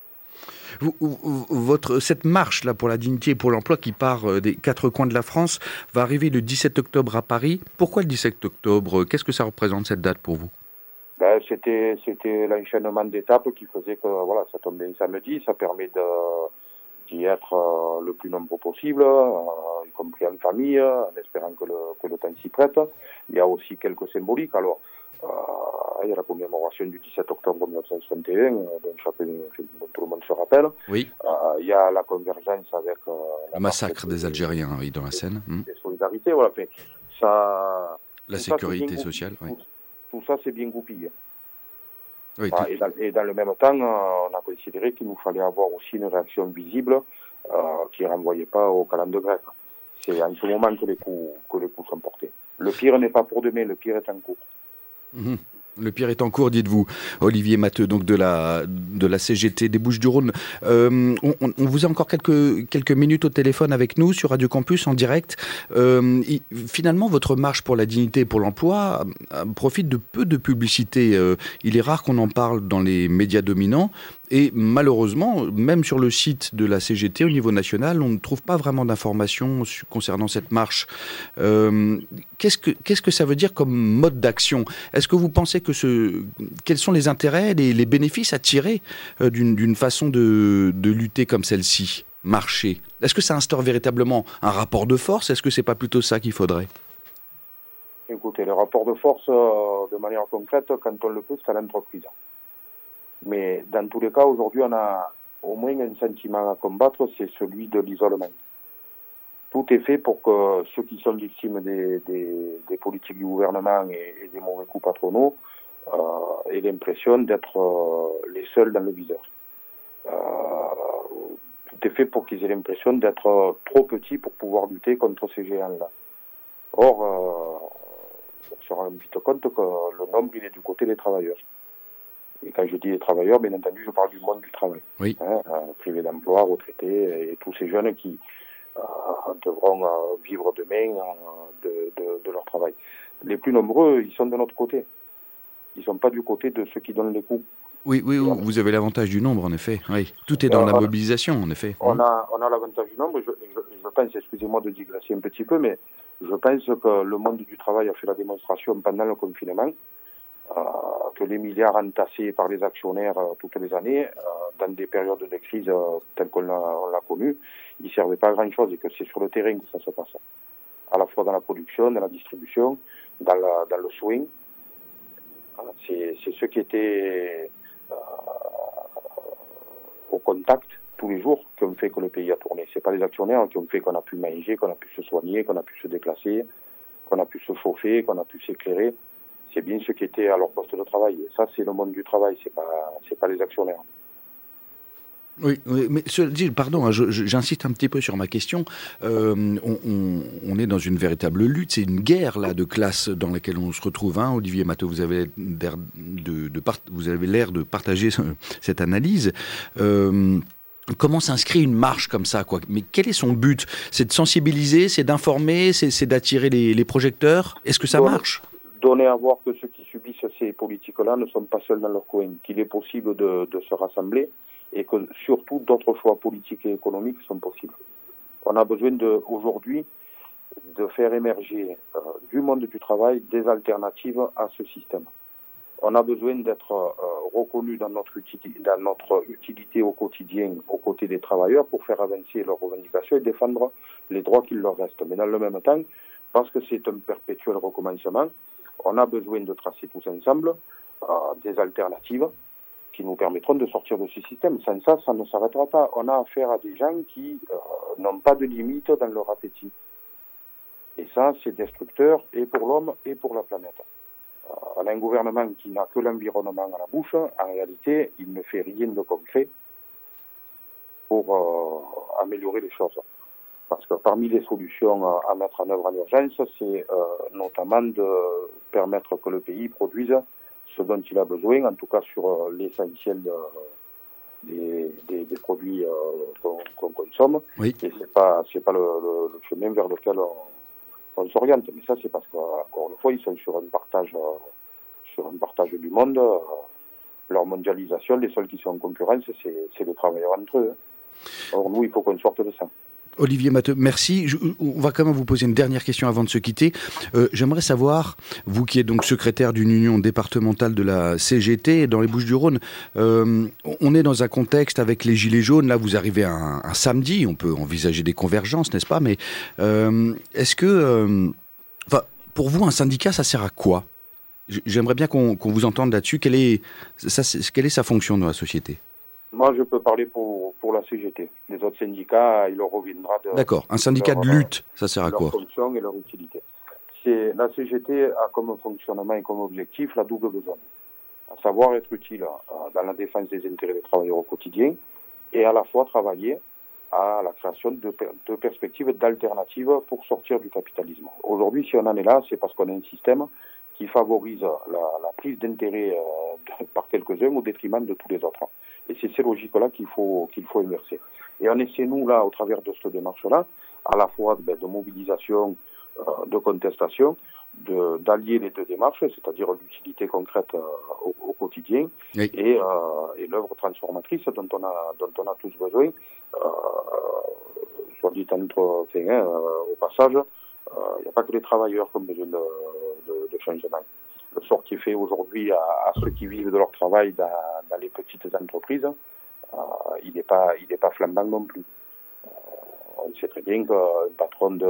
Cette marche là pour la dignité et pour l'emploi qui part des 4 coins de la France va arriver le 17 octobre à Paris. Pourquoi le 17 octobre? Qu'est-ce que ça représente cette date pour vous? C'était l'enchaînement d'étapes qui faisait que ça tombait samedi. Ça permet d'y être le plus nombreux possible, y compris en famille, en espérant que le temps s'y prête. Il y a aussi quelques symboliques. Alors, il y a la commémoration du 17 octobre 1961, dont tout le monde se rappelle. Oui. Il y a la convergence avec le massacre des Algériens, oui, dans la Seine. Des solidarités, voilà. Ça, la sécurité sociale, oui. Tout ça, c'est bien goupillé. Oui, et dans le même temps, on a considéré qu'il nous fallait avoir aussi une réaction visible qui ne renvoyait pas aux calendes grecques. C'est en ce moment que les coups sont portés. Le pire n'est pas pour demain, le pire est en cours. Le pire est en cours, dites-vous, Olivier Matteux, donc de la CGT des Bouches-du-Rhône. On vous a encore quelques minutes au téléphone avec nous sur Radio Campus en direct. Finalement, votre marche pour la dignité et pour l'emploi profite de peu de publicité. Il est rare qu'on en parle dans les médias dominants. Et malheureusement, même sur le site de la CGT au niveau national, on ne trouve pas vraiment d'informations concernant cette marche. Qu'est-ce que ça veut dire comme mode d'action? Est-ce que vous pensez quels sont les intérêts, les bénéfices à tirer d'une façon de lutter comme celle-ci, marcher? Est-ce que ça instaure véritablement un rapport de force? Est-ce que c'est pas plutôt ça qu'il faudrait? Écoutez, le rapport de force, de manière concrète, quand on le peut, c'est à l'entreprise. Mais dans tous les cas, aujourd'hui, on a au moins un sentiment à combattre, c'est celui de l'isolement. Tout est fait pour que ceux qui sont victimes des politiques du gouvernement et des mauvais coups patronaux aient l'impression d'être les seuls dans le viseur. Tout est fait pour qu'ils aient l'impression d'être trop petits pour pouvoir lutter contre ces géants-là. Or, on se rend vite compte que le nombre, il est du côté des travailleurs. Et quand je dis les travailleurs, bien entendu, je parle du monde du travail. Oui. Privés d'emploi, retraités, et tous ces jeunes qui devront vivre demain de leur travail. Les plus nombreux, ils sont de notre côté. Ils ne sont pas du côté de ceux qui donnent les coups. Oui, vous avez l'avantage du nombre, en effet. Oui. Tout est dans la mobilisation, en effet. On a l'avantage du nombre. Je pense, excusez-moi de digresser un petit peu, mais je pense que le monde du travail a fait la démonstration pendant le confinement que les milliards entassés par les actionnaires toutes les années, dans des périodes de crise telles qu'on l'a connu, ils ne servaient pas à grand-chose et que c'est sur le terrain que ça se passe. À la fois dans la production, dans la distribution, dans le soin. C'est ceux qui étaient au contact tous les jours qui ont fait que le pays a tourné. Ce n'est pas les actionnaires qui ont fait qu'on a pu manger, qu'on a pu se soigner, qu'on a pu se déplacer, qu'on a pu se chauffer, qu'on a pu s'éclairer. C'est bien ceux qui étaient à leur poste de travail. Et ça, c'est le monde du travail, c'est pas les actionnaires. Oui, mais pardon, j'insiste un petit peu sur ma question. On est dans une véritable lutte, c'est une guerre là de classe dans laquelle on se retrouve. Olivier Matteux, vous avez l'air de partager cette analyse. Comment s'inscrit une marche comme ça, quoi? Mais quel est son but? C'est de sensibiliser, c'est d'informer, c'est d'attirer les projecteurs? Est-ce que ça marche? donner à voir que ceux qui subissent ces politiques-là ne sont pas seuls dans leur coin, qu'il est possible de se rassembler et que surtout d'autres choix politiques et économiques sont possibles. On a besoin aujourd'hui de faire émerger du monde du travail des alternatives à ce système. On a besoin d'être reconnus dans notre utilité au quotidien, aux côtés des travailleurs, pour faire avancer leurs revendications et défendre les droits qu'il leur reste. Mais dans le même temps, parce que c'est un perpétuel recommencement, on a besoin de tracer tous ensemble des alternatives qui nous permettront de sortir de ce système. Sans ça, ça ne s'arrêtera pas. On a affaire à des gens qui n'ont pas de limite dans leur appétit. Et ça, c'est destructeur et pour l'homme et pour la planète. On a un gouvernement qui n'a que l'environnement à la bouche. En réalité, il ne fait rien de concret pour améliorer les choses. Parce que parmi les solutions à mettre en œuvre en urgence, c'est notamment de permettre que le pays produise ce dont il a besoin, en tout cas sur l'essentiel des produits qu'on consomme. Oui. Et c'est pas le chemin vers lequel on s'oriente. Mais ça, c'est parce qu'encore une fois, ils sont sur un partage du monde. Leur mondialisation, les seuls qui sont en concurrence, c'est les travailleurs entre eux. Alors nous, il faut qu'on sorte de ça. Olivier Matteux, merci. On va quand même vous poser une dernière question avant de se quitter. J'aimerais savoir, vous qui êtes donc secrétaire d'une union départementale de la CGT dans les Bouches-du-Rhône, on est dans un contexte avec les Gilets jaunes. Là, vous arrivez un samedi, on peut envisager des convergences, n'est-ce pas? Mais est-ce que, pour vous, un syndicat, ça sert à quoi? J'aimerais bien qu'on vous entende là-dessus. Quelle est sa fonction dans la société? Moi, je peux parler pour la CGT. Les autres syndicats, il leur reviendra de... D'accord. Un syndicat de lutte, ça sert à quoi? Leur fonction et leur utilité. La CGT a comme fonctionnement et comme objectif la double besogne. À savoir être utile dans la défense des intérêts des travailleurs au quotidien et à la fois travailler à la création de perspectives d'alternatives pour sortir du capitalisme. Aujourd'hui, si on en est là, c'est parce qu'on a un système qui favorise la prise d'intérêt par quelques-uns au détriment de tous les autres. Et c'est ces logiques-là qu'il faut inverser. Et on essaie, nous, là, au travers de cette démarche-là, à la fois de mobilisation, de contestation, d'allier les deux démarches, c'est-à-dire l'utilité concrète au quotidien, oui, et l'œuvre transformatrice dont on a tous besoin. Soit dit au passage, il n'y a pas que les travailleurs qui ont besoin de changement. Le sort qui est fait aujourd'hui à ceux qui vivent de leur travail dans les petites entreprises, il n'est pas flambant non plus. On sait très bien qu'un patron de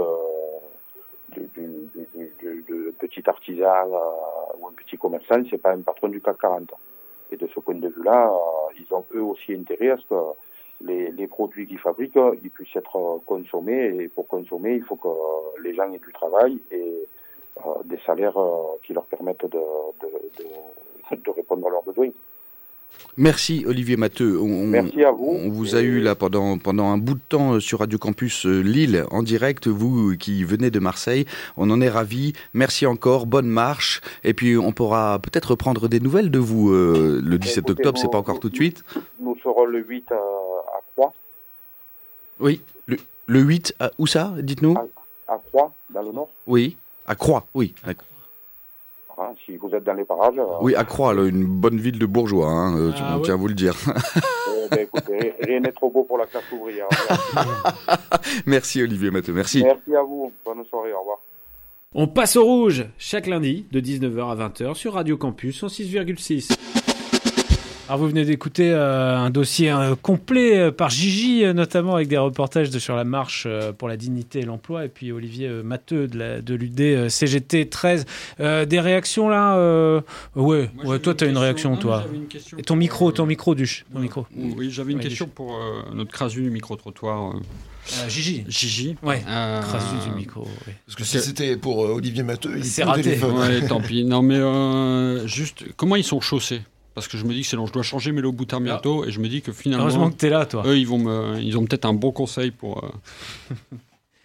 petit artisan ou un petit commerçant, c'est pas un patron du CAC 40. Et de ce point de vue-là, ils ont eux aussi intérêt à ce que les produits qu'ils fabriquent, ils puissent être consommés. Et pour consommer, il faut que les gens aient du travail et des salaires qui leur permettent de répondre à leurs besoins. Merci Olivier Matteux. Merci à vous. On vous a eu là pendant un bout de temps sur Radio Campus Lille en direct, vous qui venez de Marseille. On en est ravis. Merci encore, bonne marche. Et puis on pourra peut-être prendre des nouvelles de vous le 17 octobre, c'est pas encore tout de suite. Nous serons le 8 à Croix. Oui, le 8, où ça, dites-nous? À Croix, dans le Nord. Oui, à Croix, oui. Hein, si vous êtes dans les parages... Oui, à Croix, là, une bonne ville de bourgeois, on tient à vous le dire. Écoutez, rien n'est trop beau pour la classe ouvrière. Merci Olivier Matteux, merci. Merci à vous, bonne soirée, au revoir. On passe au rouge, chaque lundi, de 19h à 20h, sur Radio Campus, en 6,6. Alors vous venez d'écouter un dossier complet par Gigi, notamment avec des reportages sur la marche pour la dignité et l'emploi, et puis Olivier Matteux de l'UD CGT 13. Des réactions là Ouais, toi tu as une réaction, toi. Et ton micro, Duche. Ton micro. Oui, j'avais une question pour notre Crasu du micro-trottoir. Gigi. Ouais, Crasu du micro. Oui. Parce que si c'était pour Olivier Matteux, il c'est était au téléphone. Ouais, tant pis. Non mais juste, comment ils sont chaussés? Parce que je me dis que je dois changer mes Louboutin bientôt, et je me dis que finalement... Heureusement que t'es là, toi. Eux, ils ont peut-être un bon conseil pour...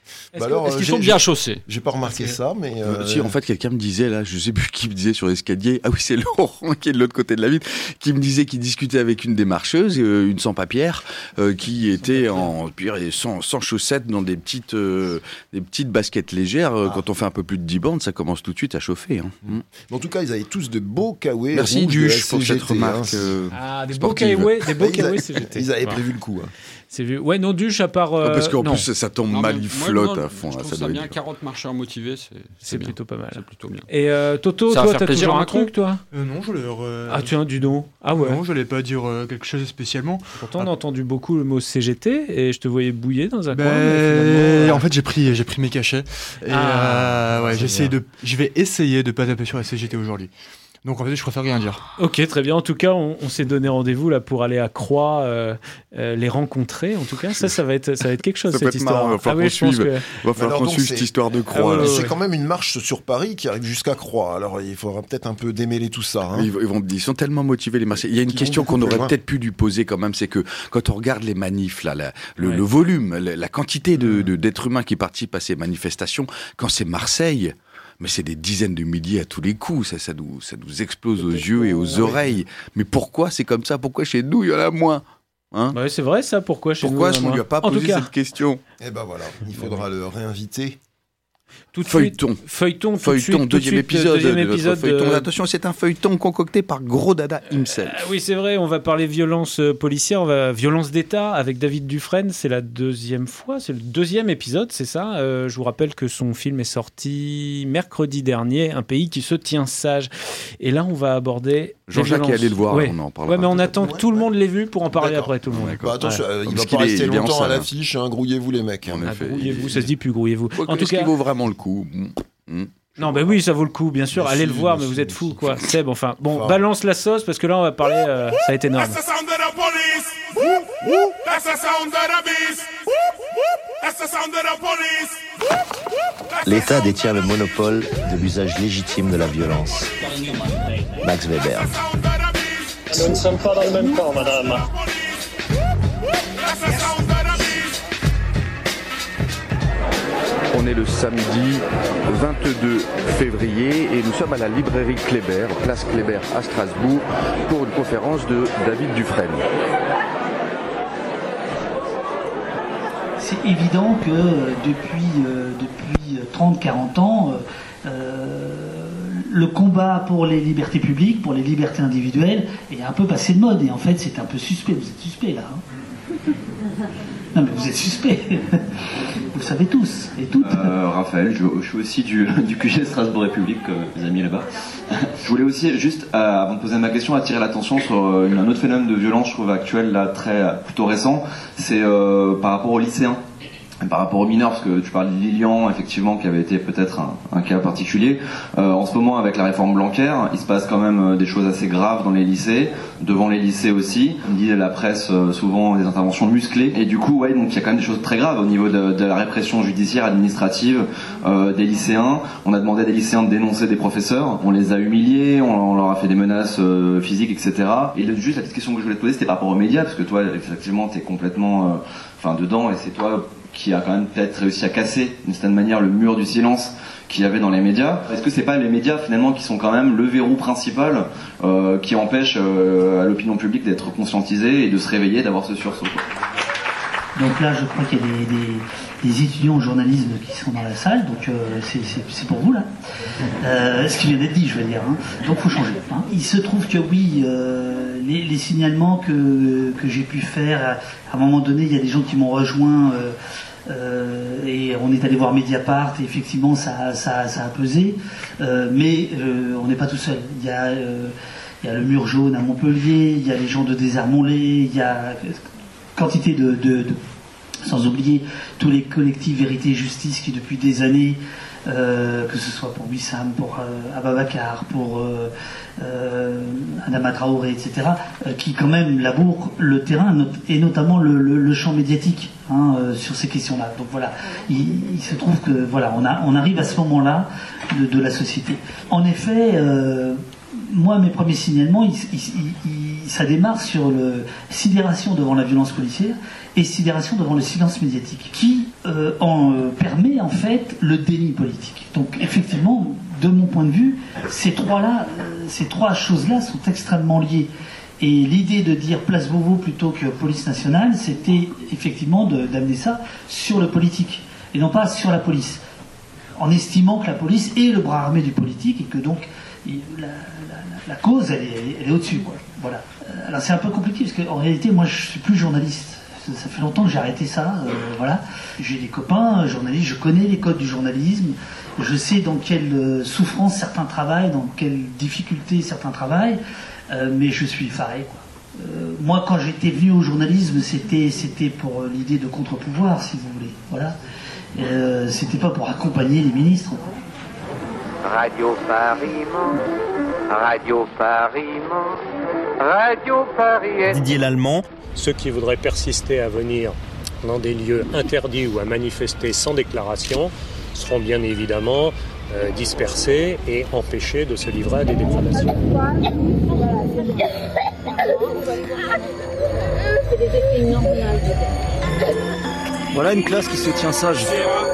Est-ce qu'ils sont bien chaussés? J'ai pas remarqué ça, mais... Si, en fait, quelqu'un me disait, là, je sais plus qui me disait sur l'escalier, ah oui, c'est Laurent qui est de l'autre côté de la ville, qui me disait qu'il discutait avec une des marcheuses, une sans-papière, qui était sans chaussettes dans des petites baskets légères. Quand on fait un peu plus de 10 bandes, ça commence tout de suite à chauffer. Hein. En tout cas, ils avaient tous de beaux kawaii. Merci Duche pour cette remarque. Des beaux kawaii CGT. Ils avaient prévu le coup. Hein. C'est vu. Ouais, non, Duche, à part. Parce qu'en plus, ça tombe mal, il flotte à fond. Je trouve ça bien, 40 marcheurs motivés, c'est plutôt pas mal. C'est plutôt bien. Et Toto, toi, t'as toujours un truc, toi? Non, je leur. Ah, tu as du don. Ah ouais. Non, je n'allais pas dire quelque chose spécialement. Pourtant, on a entendu beaucoup le mot CGT et je te voyais bouiller dans un coin. En fait, j'ai pris mes cachets. Et je vais essayer de pas taper sur la CGT aujourd'hui. Donc en fait, je préfère rien dire. Ok, très bien. En tout cas, on s'est donné rendez-vous là pour aller à Croix, les rencontrer. En tout cas, ça va être quelque chose, cette histoire. Il va falloir qu'on suive cette histoire de Croix. C'est quand même une marche sur Paris qui arrive jusqu'à Croix. Alors il faudra peut-être un peu démêler tout ça. Hein. Ils sont tellement motivés, les Marseillais. Il y a une question qu'on aurait peut-être pu lui poser quand même, c'est que quand on regarde les manifs, là, le volume, la quantité d'êtres humains qui participent à ces manifestations, quand c'est Marseille... Mais c'est des dizaines de milliers à tous les coups, ça nous explose aux yeux et aux oreilles. Mais pourquoi c'est comme ça? Pourquoi chez nous il y en a moins? Ouais, c'est vrai ça, pourquoi chez nous? Pourquoi on ne lui a pas posé cette question? Eh ben voilà, il faudra le réinviter. Feuilleton, deuxième épisode. Attention, c'est un feuilleton concocté par Gros Dada himself. Oui, c'est vrai, on va parler violence policière, violence d'État avec David Dufresne, c'est la deuxième fois, c'est le deuxième épisode, c'est ça. Je vous rappelle que son film est sorti mercredi dernier, Un pays qui se tient sage. Et là, on va aborder... Jean-Jacques est allé le voir, on en parlera. Ouais, mais on attend que tout le monde l'ait vu pour en parler après tout le monde. Attention, il va pas rester longtemps à l'affiche, grouillez-vous les mecs. Grouillez-vous, ça se dit plus, grouillez-vous. En tout cas, il vaut vraiment le coup. Non, oui, ça vaut le coup, bien sûr. Allez le voir, mais vous êtes fous, quoi. Seb, enfin. Bon, balance la sauce, parce que là, on va parler. Ça va être énorme. L'État détient le monopole de l'usage légitime de la violence. Max Weber. Nous ne sommes pas dans le même camp, madame. On est le samedi 22 février et nous sommes à la librairie Kléber, place Kléber à Strasbourg, pour une conférence de David Dufresne. C'est évident que depuis 30-40 ans, le combat pour les libertés publiques, pour les libertés individuelles, est un peu passé de mode. Et en fait, c'est un peu suspect. Vous êtes suspect là. Non, mais vous êtes suspect. Vous le savez tous et toutes. Raphaël, je suis aussi du QG Strasbourg République, mes amis là-bas. Je voulais aussi, juste avant de poser ma question, attirer l'attention sur un autre phénomène de violence, je trouve actuel, là, plutôt récent. C'est par rapport aux lycéens. Par rapport aux mineurs, parce que tu parles de Lilian, effectivement, qui avait été peut-être un cas particulier. En ce moment, avec la réforme Blanquer, il se passe quand même des choses assez graves dans les lycées, devant les lycées aussi. On dit la presse souvent des interventions musclées, et du coup, donc il y a quand même des choses très graves au niveau de la répression judiciaire, administrative des lycéens. On a demandé à des lycéens de dénoncer des professeurs, on les a humiliés, on leur a fait des menaces physiques, etc. Et juste la petite question que je voulais te poser, c'était par rapport aux médias, parce que toi, effectivement, t'es complètement, dedans, et c'est toi qui a quand même peut-être réussi à casser d'une certaine manière le mur du silence qu'il y avait dans les médias. Est-ce que c'est pas les médias finalement qui sont quand même le verrou principal qui empêche à l'opinion publique d'être conscientisée et de se réveiller, d'avoir ce sursaut? Donc là, je crois qu'il y a des étudiants en journalisme qui sont dans la salle, donc c'est pour vous là. Ce qui vient d'être dit, je veux dire. Hein. Donc faut changer. Hein. Il se trouve que oui, les signalements que j'ai pu faire, à un moment donné, il y a des gens qui m'ont rejoint et on est allé voir Mediapart et effectivement ça a pesé. Mais on n'est pas tout seul. Il y a le mur jaune à Montpellier, il y a les gens de Désarmons-les, il y a quantité de sans oublier tous les collectifs Vérité et Justice qui depuis des années, que ce soit pour Wissam, pour Ababakar, pour Adama Traoré, etc., qui quand même labourent le terrain et notamment le champ médiatique sur ces questions-là. Donc voilà, il se trouve que voilà, on arrive à ce moment-là de la société. En effet, moi mes premiers signalements, ça démarre sur le sidération devant la violence policière et sidération devant le silence médiatique, qui permet en fait le déni politique. Donc effectivement, de mon point de vue, ces trois choses-là sont extrêmement liées. Et l'idée de dire Place Beauvau plutôt que police nationale, c'était effectivement d'amener ça sur le politique, et non pas sur la police, en estimant que la police est le bras armé du politique, et que donc la cause, elle est au-dessus, quoi. Voilà. Alors c'est un peu compliqué, parce qu'en réalité, moi, je suis plus journaliste. Ça fait longtemps que j'ai arrêté ça, voilà. J'ai des copains journalistes, je connais les codes du journalisme, je sais dans quelle souffrance certains travaillent, dans quelles difficultés certains travaillent, mais je suis effaré, quoi. Moi, quand j'étais venu au journalisme, c'était pour l'idée de contre-pouvoir, si vous voulez, voilà. C'était pas pour accompagner les ministres, quoi. Radio Paris Mans, Radio Paris Mans, Radio Paris. Didier Lallemand. Ceux qui voudraient persister à venir dans des lieux interdits ou à manifester sans déclaration seront bien évidemment dispersés et empêchés de se livrer à des dégradations. Voilà une classe qui se tient sage.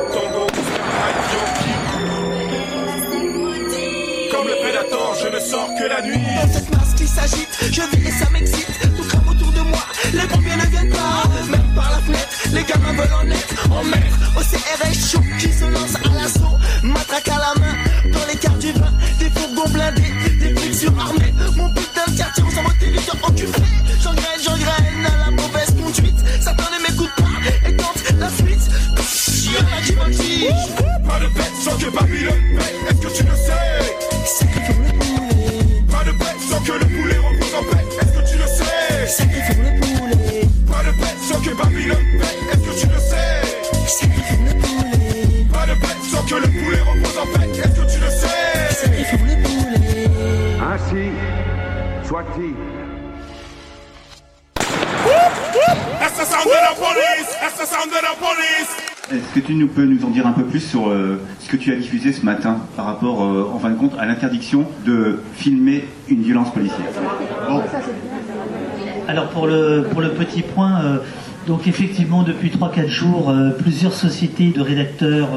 Comme le prédateur, je ne sors que la nuit. Dans cette masse qui s'agite, je vis et ça m'excite. Tout crame autour de moi, les pompiers ne viennent pas. Même par la fenêtre, les gamins veulent en être en maître. Au CRS chaud qui se lance à l'assaut. Matraque à la main, dans les quarts du vin. Des fourgons blindés, des flics surarmés. Mon putain de quartier, on s'en va territoire occupé. J'engraine à la mauvaise conduite. Satan ne m'écoute pas et tente la fuite. Y'en a qui voltigent. Pas de bête sans que Babylone paye. Est-ce que tu le sais? Pas de bête sans que le poulet repose en paix. Est-ce que tu le sais? Sacrifions le poulet. Pas de bête sans que Babylone paye. Est-ce que tu le sais? Sacrifions le poulet. Pas de bête sans que le poulet repose en paix. Est-ce que tu le sais? Sacrifions le poulet. Ainsi soit-il. That's the sound of the police. That's the sound of the police. Est-ce que tu peux nous en dire un peu plus sur ce que tu as diffusé ce matin par rapport, en fin de compte, à l'interdiction de filmer une violence policière? Bon. Alors pour le petit point, donc effectivement depuis 3-4 jours, plusieurs sociétés de rédacteurs,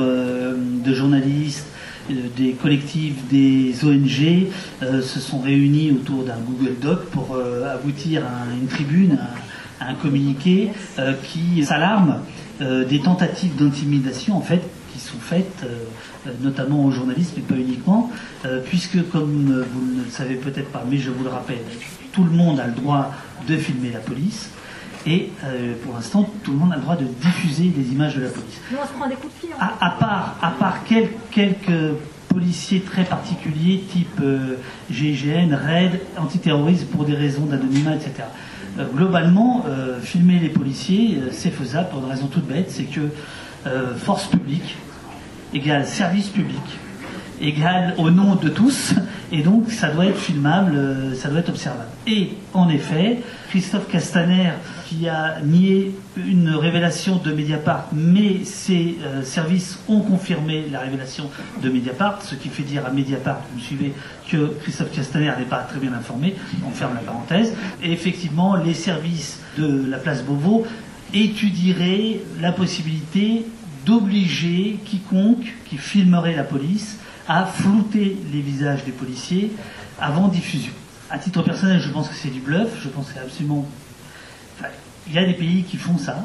de journalistes, des collectifs, des ONG se sont réunis autour d'un Google Doc pour aboutir à une tribune, à un communiqué qui s'alarme des tentatives d'intimidation en fait qui sont faites notamment aux journalistes mais pas uniquement puisque comme vous ne le savez peut-être pas mais je vous le rappelle, tout le monde a le droit de filmer la police et pour l'instant tout le monde a le droit de diffuser des images de la police. Nous on se prend des coups de pied. À part quelques policiers très particuliers type GIGN, RAID, antiterrorisme pour des raisons d'anonymat, etc. Globalement, filmer les policiers, c'est faisable pour une raison toute bête, c'est que force publique égale service public égale au nom de tous, et donc ça doit être filmable, ça doit être observable. Et en effet, Christophe Castaner, qui a nié une révélation de Mediapart, mais ses services ont confirmé la révélation de Mediapart, ce qui fait dire à Mediapart, vous me suivez, que Christophe Castaner n'est pas très bien informé, on ferme la parenthèse, et effectivement, les services de la place Beauvau étudieraient la possibilité d'obliger quiconque qui filmerait la police à flouter les visages des policiers avant diffusion. À titre personnel, je pense que c'est du bluff, je pense que c'est absolument... Enfin, il y a des pays qui font ça,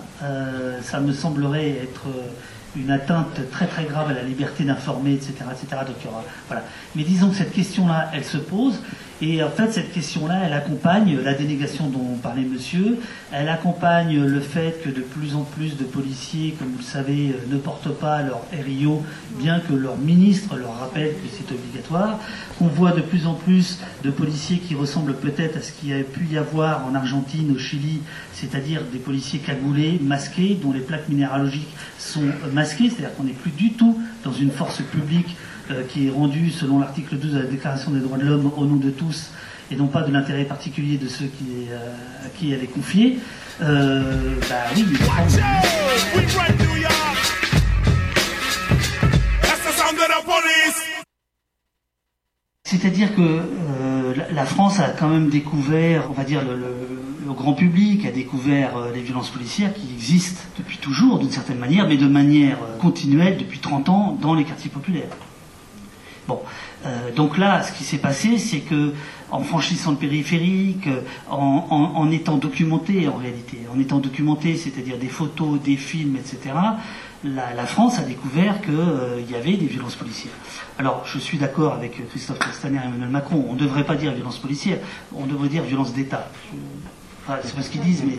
ça me semblerait être une atteinte très très grave à la liberté d'informer, etc., etc. Donc, il y aura, voilà. Mais disons que cette question-là, elle se pose, et en fait cette question-là, elle accompagne la dénégation dont parlait monsieur, elle accompagne le fait que de plus en plus de policiers, comme vous le savez, ne portent pas leur RIO, bien que leur ministre leur rappelle que c'est obligatoire, qu'on voit de plus en plus de policiers qui ressemblent peut-être à ce qu'il y a pu y avoir en Argentine, au Chili, c'est-à-dire des policiers cagoulés, masqués, dont les plaques minéralogiques sont masquées, c'est-à-dire qu'on n'est plus du tout dans une force publique qui est rendue selon l'article 12 de la Déclaration des droits de l'homme au nom de tous et non pas de l'intérêt particulier de ceux à qui elle est confiée. Bah oui, c'est-à-dire que la France a quand même découvert, on va dire, le grand public a découvert les violences policières qui existent depuis toujours, d'une certaine manière, mais de manière continuelle depuis 30 ans dans les quartiers populaires. Bon, donc là, ce qui s'est passé, c'est que en franchissant le périphérique, en étant documenté en réalité, c'est-à-dire des photos, des films, etc., la France a découvert qu'il y avait des violences policières. Alors, je suis d'accord avec Christophe Castaner et Emmanuel Macron, on ne devrait pas dire violence policière, on devrait dire violence d'État. Enfin, c'est pas ce qu'ils disent, mais...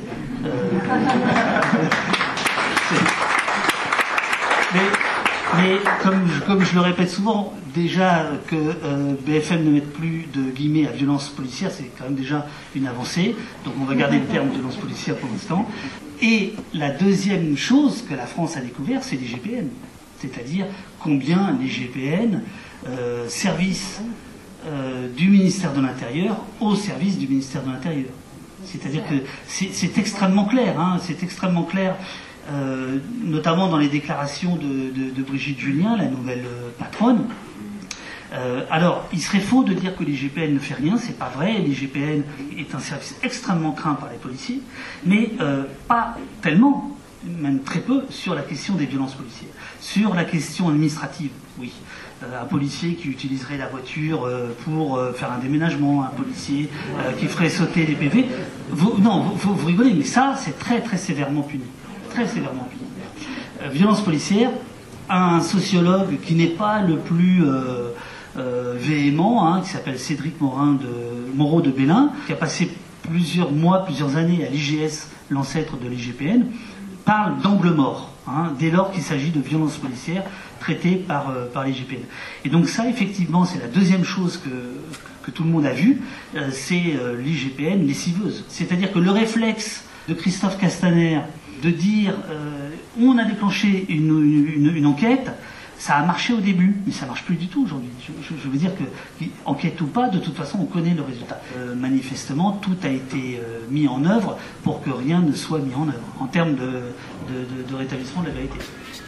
Mais comme je le répète souvent, déjà que BFM ne mette plus de guillemets à violence policière, c'est quand même déjà une avancée. Donc on va garder le terme violence policière pour l'instant. Et la deuxième chose que la France a découvert, c'est les GPN. C'est-à-dire combien les GPN, service du ministère de l'Intérieur, au service du ministère de l'Intérieur. C'est-à-dire que c'est extrêmement clair, hein, c'est extrêmement clair. Notamment dans les déclarations de Brigitte Julien, la nouvelle patronne. Alors, il serait faux de dire que les GPN ne fait rien, c'est pas vrai. Les GPN est un service extrêmement craint par les policiers, mais pas tellement, même très peu, sur la question des violences policières. Sur la question administrative, oui. Un policier qui utiliserait la voiture pour faire un déménagement, un policier qui ferait sauter les PV. Vous rigolez, mais ça, c'est très très sévèrement puni. Très sévèrement puni. Violence policière, un sociologue qui n'est pas le plus véhément, hein, qui s'appelle Cédric Moreau de Bélin, qui a passé plusieurs années à l'IGS, l'ancêtre de l'IGPN, parle d'angle mort, hein, dès lors qu'il s'agit de violences policières traitées par l'IGPN. Et donc ça, effectivement, c'est la deuxième chose que tout le monde a vue, c'est l'IGPN lessiveuse. C'est-à-dire que le réflexe de Christophe Castaner de dire on a déclenché une enquête, ça a marché au début, mais ça marche plus du tout aujourd'hui. Je veux dire que, enquête ou pas, de toute façon, on connaît le résultat. Manifestement, tout a été mis en œuvre pour que rien ne soit mis en œuvre, en termes de rétablissement de la vérité.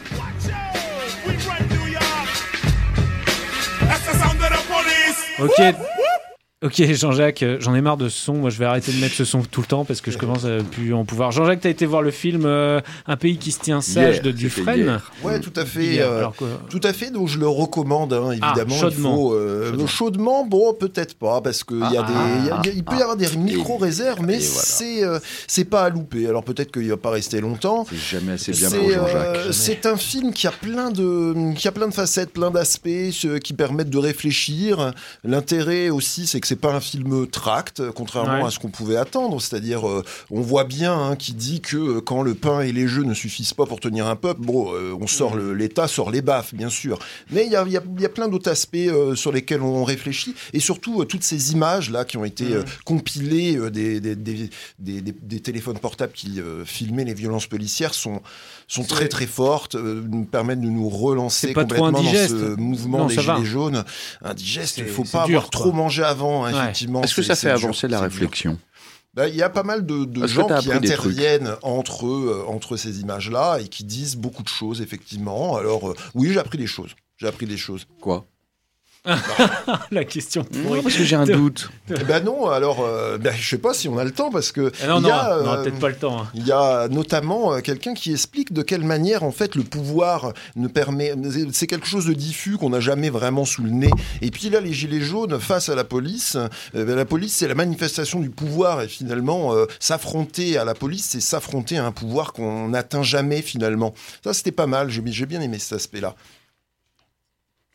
Ok, Jean-Jacques, j'en ai marre de ce son. Moi, je vais arrêter de mettre ce son tout le temps parce que je commence à plus en pouvoir. Jean-Jacques, t'as été voir le film Un pays qui se tient sage de Dufresne. Ouais, tout à fait. Tout à fait. Donc, je le recommande, hein, évidemment. Chaudement. Chaudement, bon, peut-être pas, parce que il peut y avoir des micro-réserves, mais c'est pas à louper. Alors, peut-être qu'il va pas rester longtemps. C'est jamais assez bien pour Jean-Jacques. C'est un film qui a plein de facettes, plein d'aspects qui permettent de réfléchir. L'intérêt aussi, c'est que c'est pas un film tract, contrairement à ce qu'on pouvait attendre. C'est-à-dire, on voit bien qui dit que quand le pain et les jeux ne suffisent pas pour tenir un peuple, on sort l'État sort les baffes, bien sûr. Mais il y a plein d'autres aspects sur lesquels on réfléchit, et surtout toutes ces images là qui ont été compilées des téléphones portables qui filmaient les violences policières sont très très fortes, nous permettent de nous relancer complètement dans ce mouvement des gilets jaunes. Indigeste, il ne faut pas avoir trop mangé avant, effectivement. Est-ce que ça fait avancer la réflexion ? Il y a pas mal de gens qui interviennent entre ces images-là et qui disent beaucoup de choses, effectivement. Alors, oui, j'ai appris des choses. Quoi ? La question pourrie. Non, parce que j'ai un doute. Non, alors, je sais pas si on a le temps, parce que on n'a peut-être pas le temps. Il y a notamment quelqu'un qui explique de quelle manière, en fait, le pouvoir ne permet. C'est quelque chose de diffus qu'on n'a jamais vraiment sous le nez. Et puis là, les gilets jaunes face à la police, c'est la manifestation du pouvoir, et finalement, s'affronter à la police, c'est s'affronter à un pouvoir qu'on n'atteint jamais finalement. Ça, c'était pas mal. J'ai bien aimé cet aspect-là. Toto ?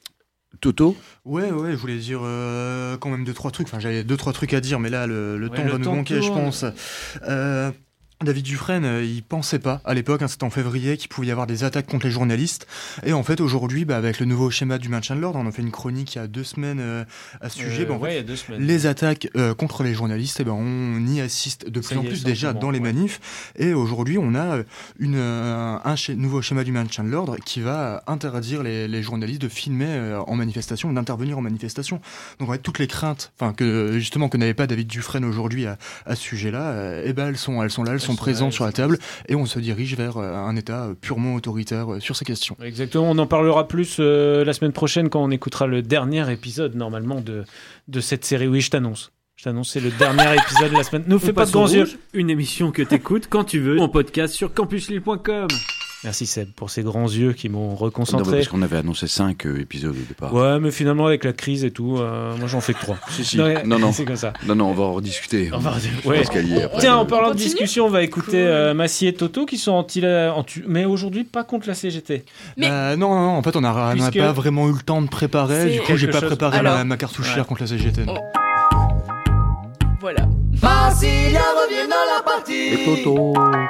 Ouais, je voulais dire quand même 2-3 trucs. Enfin, j'avais 2-3 trucs à dire, mais là, le temps va nous manquer, je pense. David Dufresne, il pensait pas à l'époque, c'était en février, qu'il pouvait y avoir des attaques contre les journalistes. Et en fait, aujourd'hui, avec le nouveau schéma du maintien de l'ordre, on a fait une chronique il y a 2 semaines à ce sujet. Il y a 2 semaines. Les attaques contre les journalistes, on y assiste de plus en plus déjà dans les manifs. Et aujourd'hui, on a un nouveau schéma du maintien de l'ordre qui va interdire les journalistes de filmer en manifestation, d'intervenir en manifestation. Donc, toutes les craintes, que n'avait pas David Dufresne aujourd'hui à ce sujet-là, elles sont là, elles sont sont présentes sur la table et on se dirige vers un État purement autoritaire sur ces questions. Exactement, on en parlera plus la semaine prochaine quand on écoutera le dernier épisode normalement de cette série. Oui, je t'annonce, c'est le dernier épisode de la semaine. Ne fais pas de grands yeux. Une émission que t'écoutes quand tu veux en podcast sur campuslille.com. Merci Seb pour ces grands yeux qui m'ont reconcentré. Non, parce qu'on avait annoncé 5 épisodes au départ. Ouais, mais finalement avec la crise et tout, moi j'en fais que 3. Si. Non. C'est comme ça. Non, on va en rediscuter. Ouais. Après, tiens, en parlant de discussion, on va écouter Massy et Toto qui sont mais aujourd'hui pas contre la CGT. Mais... non, en fait on n'a pas vraiment eu le temps de préparer. Du coup, j'ai pas préparé ma cartouchière contre la CGT. Oh. Voilà. Massy revient dans la partie. Et Toto.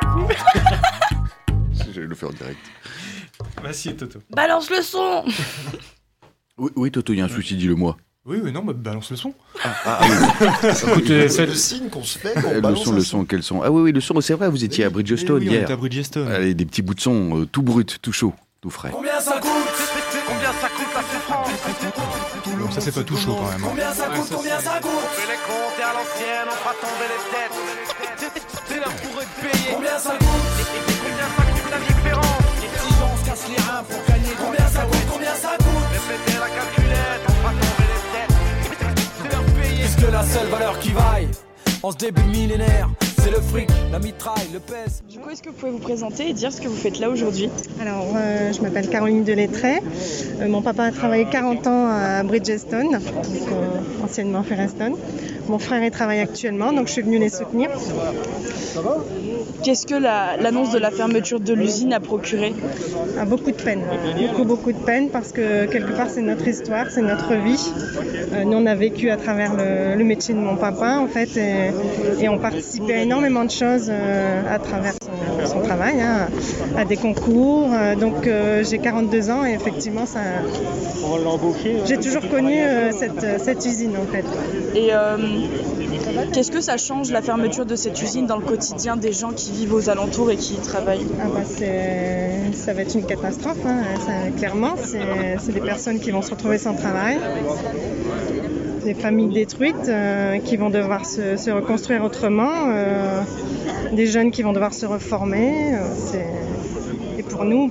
Je vais le faire en direct. Massy et Toto. Balance le son. Oui, Toto, il y a un souci, dis-le-moi. Oui, non, balance le son. Écoute, c'est le signe qu'on se fait quand on balance le son, quel son? Ah oui, le son, c'est vrai, vous étiez à Bridgestone hier. Oui, on était à Bridgestone. Allez, des petits bouts de son, tout brut, tout chaud, tout frais. Combien ça coûte la souffrance? Bon, ça c'est pas tout chaud quand même. Combien ça coûte? On fait les comptes et à l'ancienne, on fera tomber les têtes. C'est là pour être payé. Combien ça coûte? Combien ça coûte la différence? Les petits gens se cassent les reins pour gagner. Combien ça coûte? Répétez la calculette, on fera tomber les têtes. C'est leur payer. Puisque la seule valeur qui vaille en ce début de millénaire, c'est le fric, la mitraille, le pèse. Du coup, est-ce que vous pouvez vous présenter et dire ce que vous faites là aujourd'hui? Alors, je m'appelle Caroline Delettré. Mon papa a travaillé 40 ans à Bridgestone, donc, anciennement Firestone. Mon frère y travaille actuellement, donc je suis venue les soutenir. Qu'est-ce que l'annonce de la fermeture de l'usine a procuré? Beaucoup de peine. Beaucoup de peine parce que quelque part c'est notre histoire, c'est notre vie. Nous on a vécu à travers le métier de mon papa en fait et on participait à énormément de choses à travers son travail, à des concours. Donc j'ai 42 ans et effectivement ça. J'ai toujours connu cette usine en fait. Et qu'est-ce que ça change la fermeture de cette usine dans le quotidien des gens qui vivent aux alentours et qui y travaillent? Ça va être une catastrophe, clairement. C'est des personnes qui vont se retrouver sans travail, des familles détruites qui vont devoir se reconstruire autrement, des jeunes qui vont devoir se reformer. Et pour nous,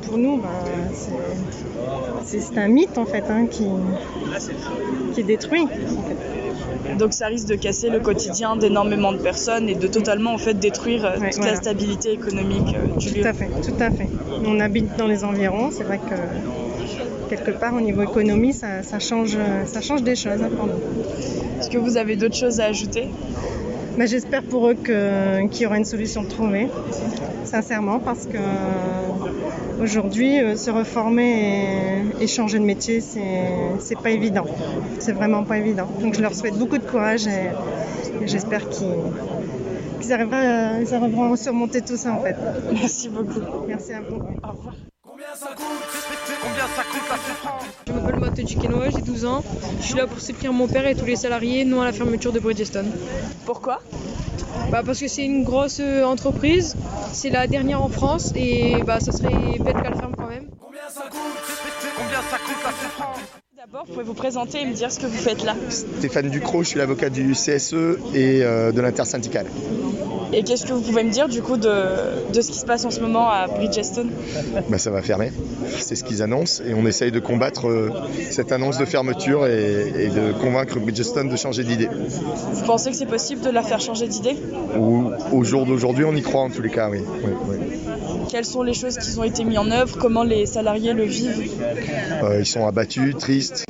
c'est un mythe en fait qui est détruit. En fait. Donc ça risque de casser le quotidien d'énormément de personnes et de totalement en fait détruire toute la stabilité économique du lieu. Tout à fait. On habite dans les environs, c'est vrai que quelque part au niveau économie ça change des choses pour nous. Est-ce que vous avez d'autres choses à ajouter? J'espère pour eux qu'il y aura une solution trouvée, sincèrement, parce que aujourd'hui, se reformer et changer de métier, c'est pas évident. C'est vraiment pas évident. Donc je leur souhaite beaucoup de courage et j'espère qu'ils arriveront à surmonter tout ça en fait. Merci beaucoup. Merci à vous. Au revoir. Combien ça coûte la souffrance? Je m'appelle Mathieu Duquesnoy, j'ai 12 ans. Je suis là pour soutenir mon père et tous les salariés, non à la fermeture de Bridgestone. Pourquoi? Parce que c'est une grosse entreprise, c'est la dernière en France et ça serait bête qu'elle ferme quand même. Combien ça coûte la souffrance? D'abord, vous pouvez vous présenter et me dire ce que vous faites là. Stéphane Ducrot, je suis l'avocat du CSE et de l'intersyndicale. Et qu'est-ce que vous pouvez me dire du coup de ce qui se passe en ce moment à Bridgestone? Ça va fermer, c'est ce qu'ils annoncent et on essaye de combattre cette annonce de fermeture et de convaincre Bridgestone de changer d'idée. Vous pensez que c'est possible de la faire changer d'idée? Au jour d'aujourd'hui, on y croit en tous les cas, oui. Quelles sont les choses qui ont été mises en œuvre? Comment les salariés le vivent? Ils sont abattus, tristes,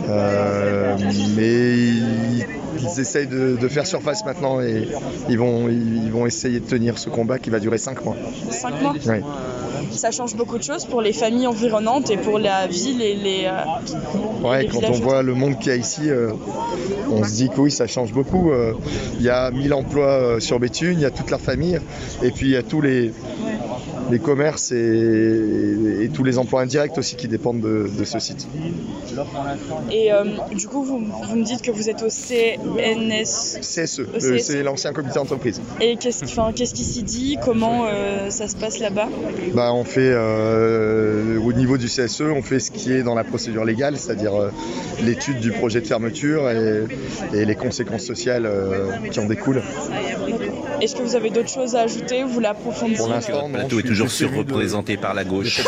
mais ils essayent de faire surface maintenant et ils vont essayer de tenir ce combat qui va durer 5 mois. 5 mois? Oui. Ça change beaucoup de choses pour les familles environnantes et pour la ville et les quand on voit le monde qu'il y a ici, on se dit que oui, ça change beaucoup. Il y a 1000 emplois sur Béthune, il y a toute leur famille et puis il y a tous les commerces et tous les emplois indirects aussi qui dépendent de ce site. Et du coup, vous me dites que vous êtes au CNS... CSE, c'est l'ancien comité d'entreprise. Et qu'est-ce qui s'y dit? Comment ça se passe là-bas? On fait, au niveau du CSE, on fait ce qui est dans la procédure légale, c'est-à-dire l'étude du projet de fermeture et les conséquences sociales qui en découlent. Est-ce que vous avez d'autres choses à ajouter? Vous l'approfondir? Pour l'instant, Le plateau est toujours surreprésenté par la gauche.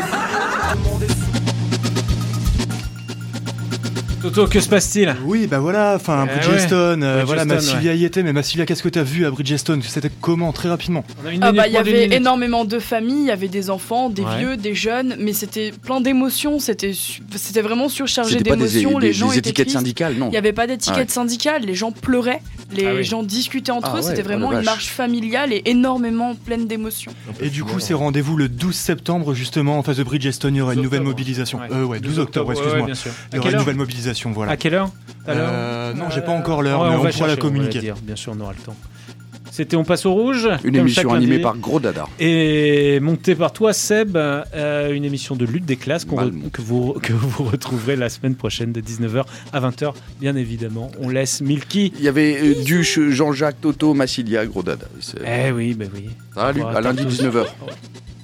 Toto, que se passe-t-il? Oui, bah voilà, enfin Bridgestone, voilà, Massilia y était, mais Massilia, qu'est-ce que t'as vu à Bridgestone? C'était comment, très rapidement? Il y avait énormément de familles, il y avait des enfants, des vieux, des jeunes, mais c'était plein d'émotions, c'était vraiment surchargé d'émotions, les gens des étaient étiquettes tristes. syndicales, non? Il n'y avait pas d'étiquettes syndicales, les gens pleuraient, les gens discutaient entre eux, c'était vraiment une marche familiale et énormément pleine d'émotions. Et du coup, c'est rendez-vous le 12 septembre, justement, en face de Bridgestone, il y aura une nouvelle mobilisation. 12 octobre, excuse-moi. Il y aura une nouvelle mobilisation. Voilà. À quelle heure? Non, j'ai pas encore l'heure, mais on pourra la communiquer. Bien sûr, on aura le temps. C'était On passe au rouge. Une émission animée par Gros Dada. Et montée par toi, Seb. Une émission de lutte des classes que vous retrouverez la semaine prochaine de 19h à 20h. Bien évidemment, on laisse Milky. Il y avait Duche, Jean-Jacques, Toto, Massilia, Gros Dada. Eh oui, bah oui. Salut, à lundi 19h.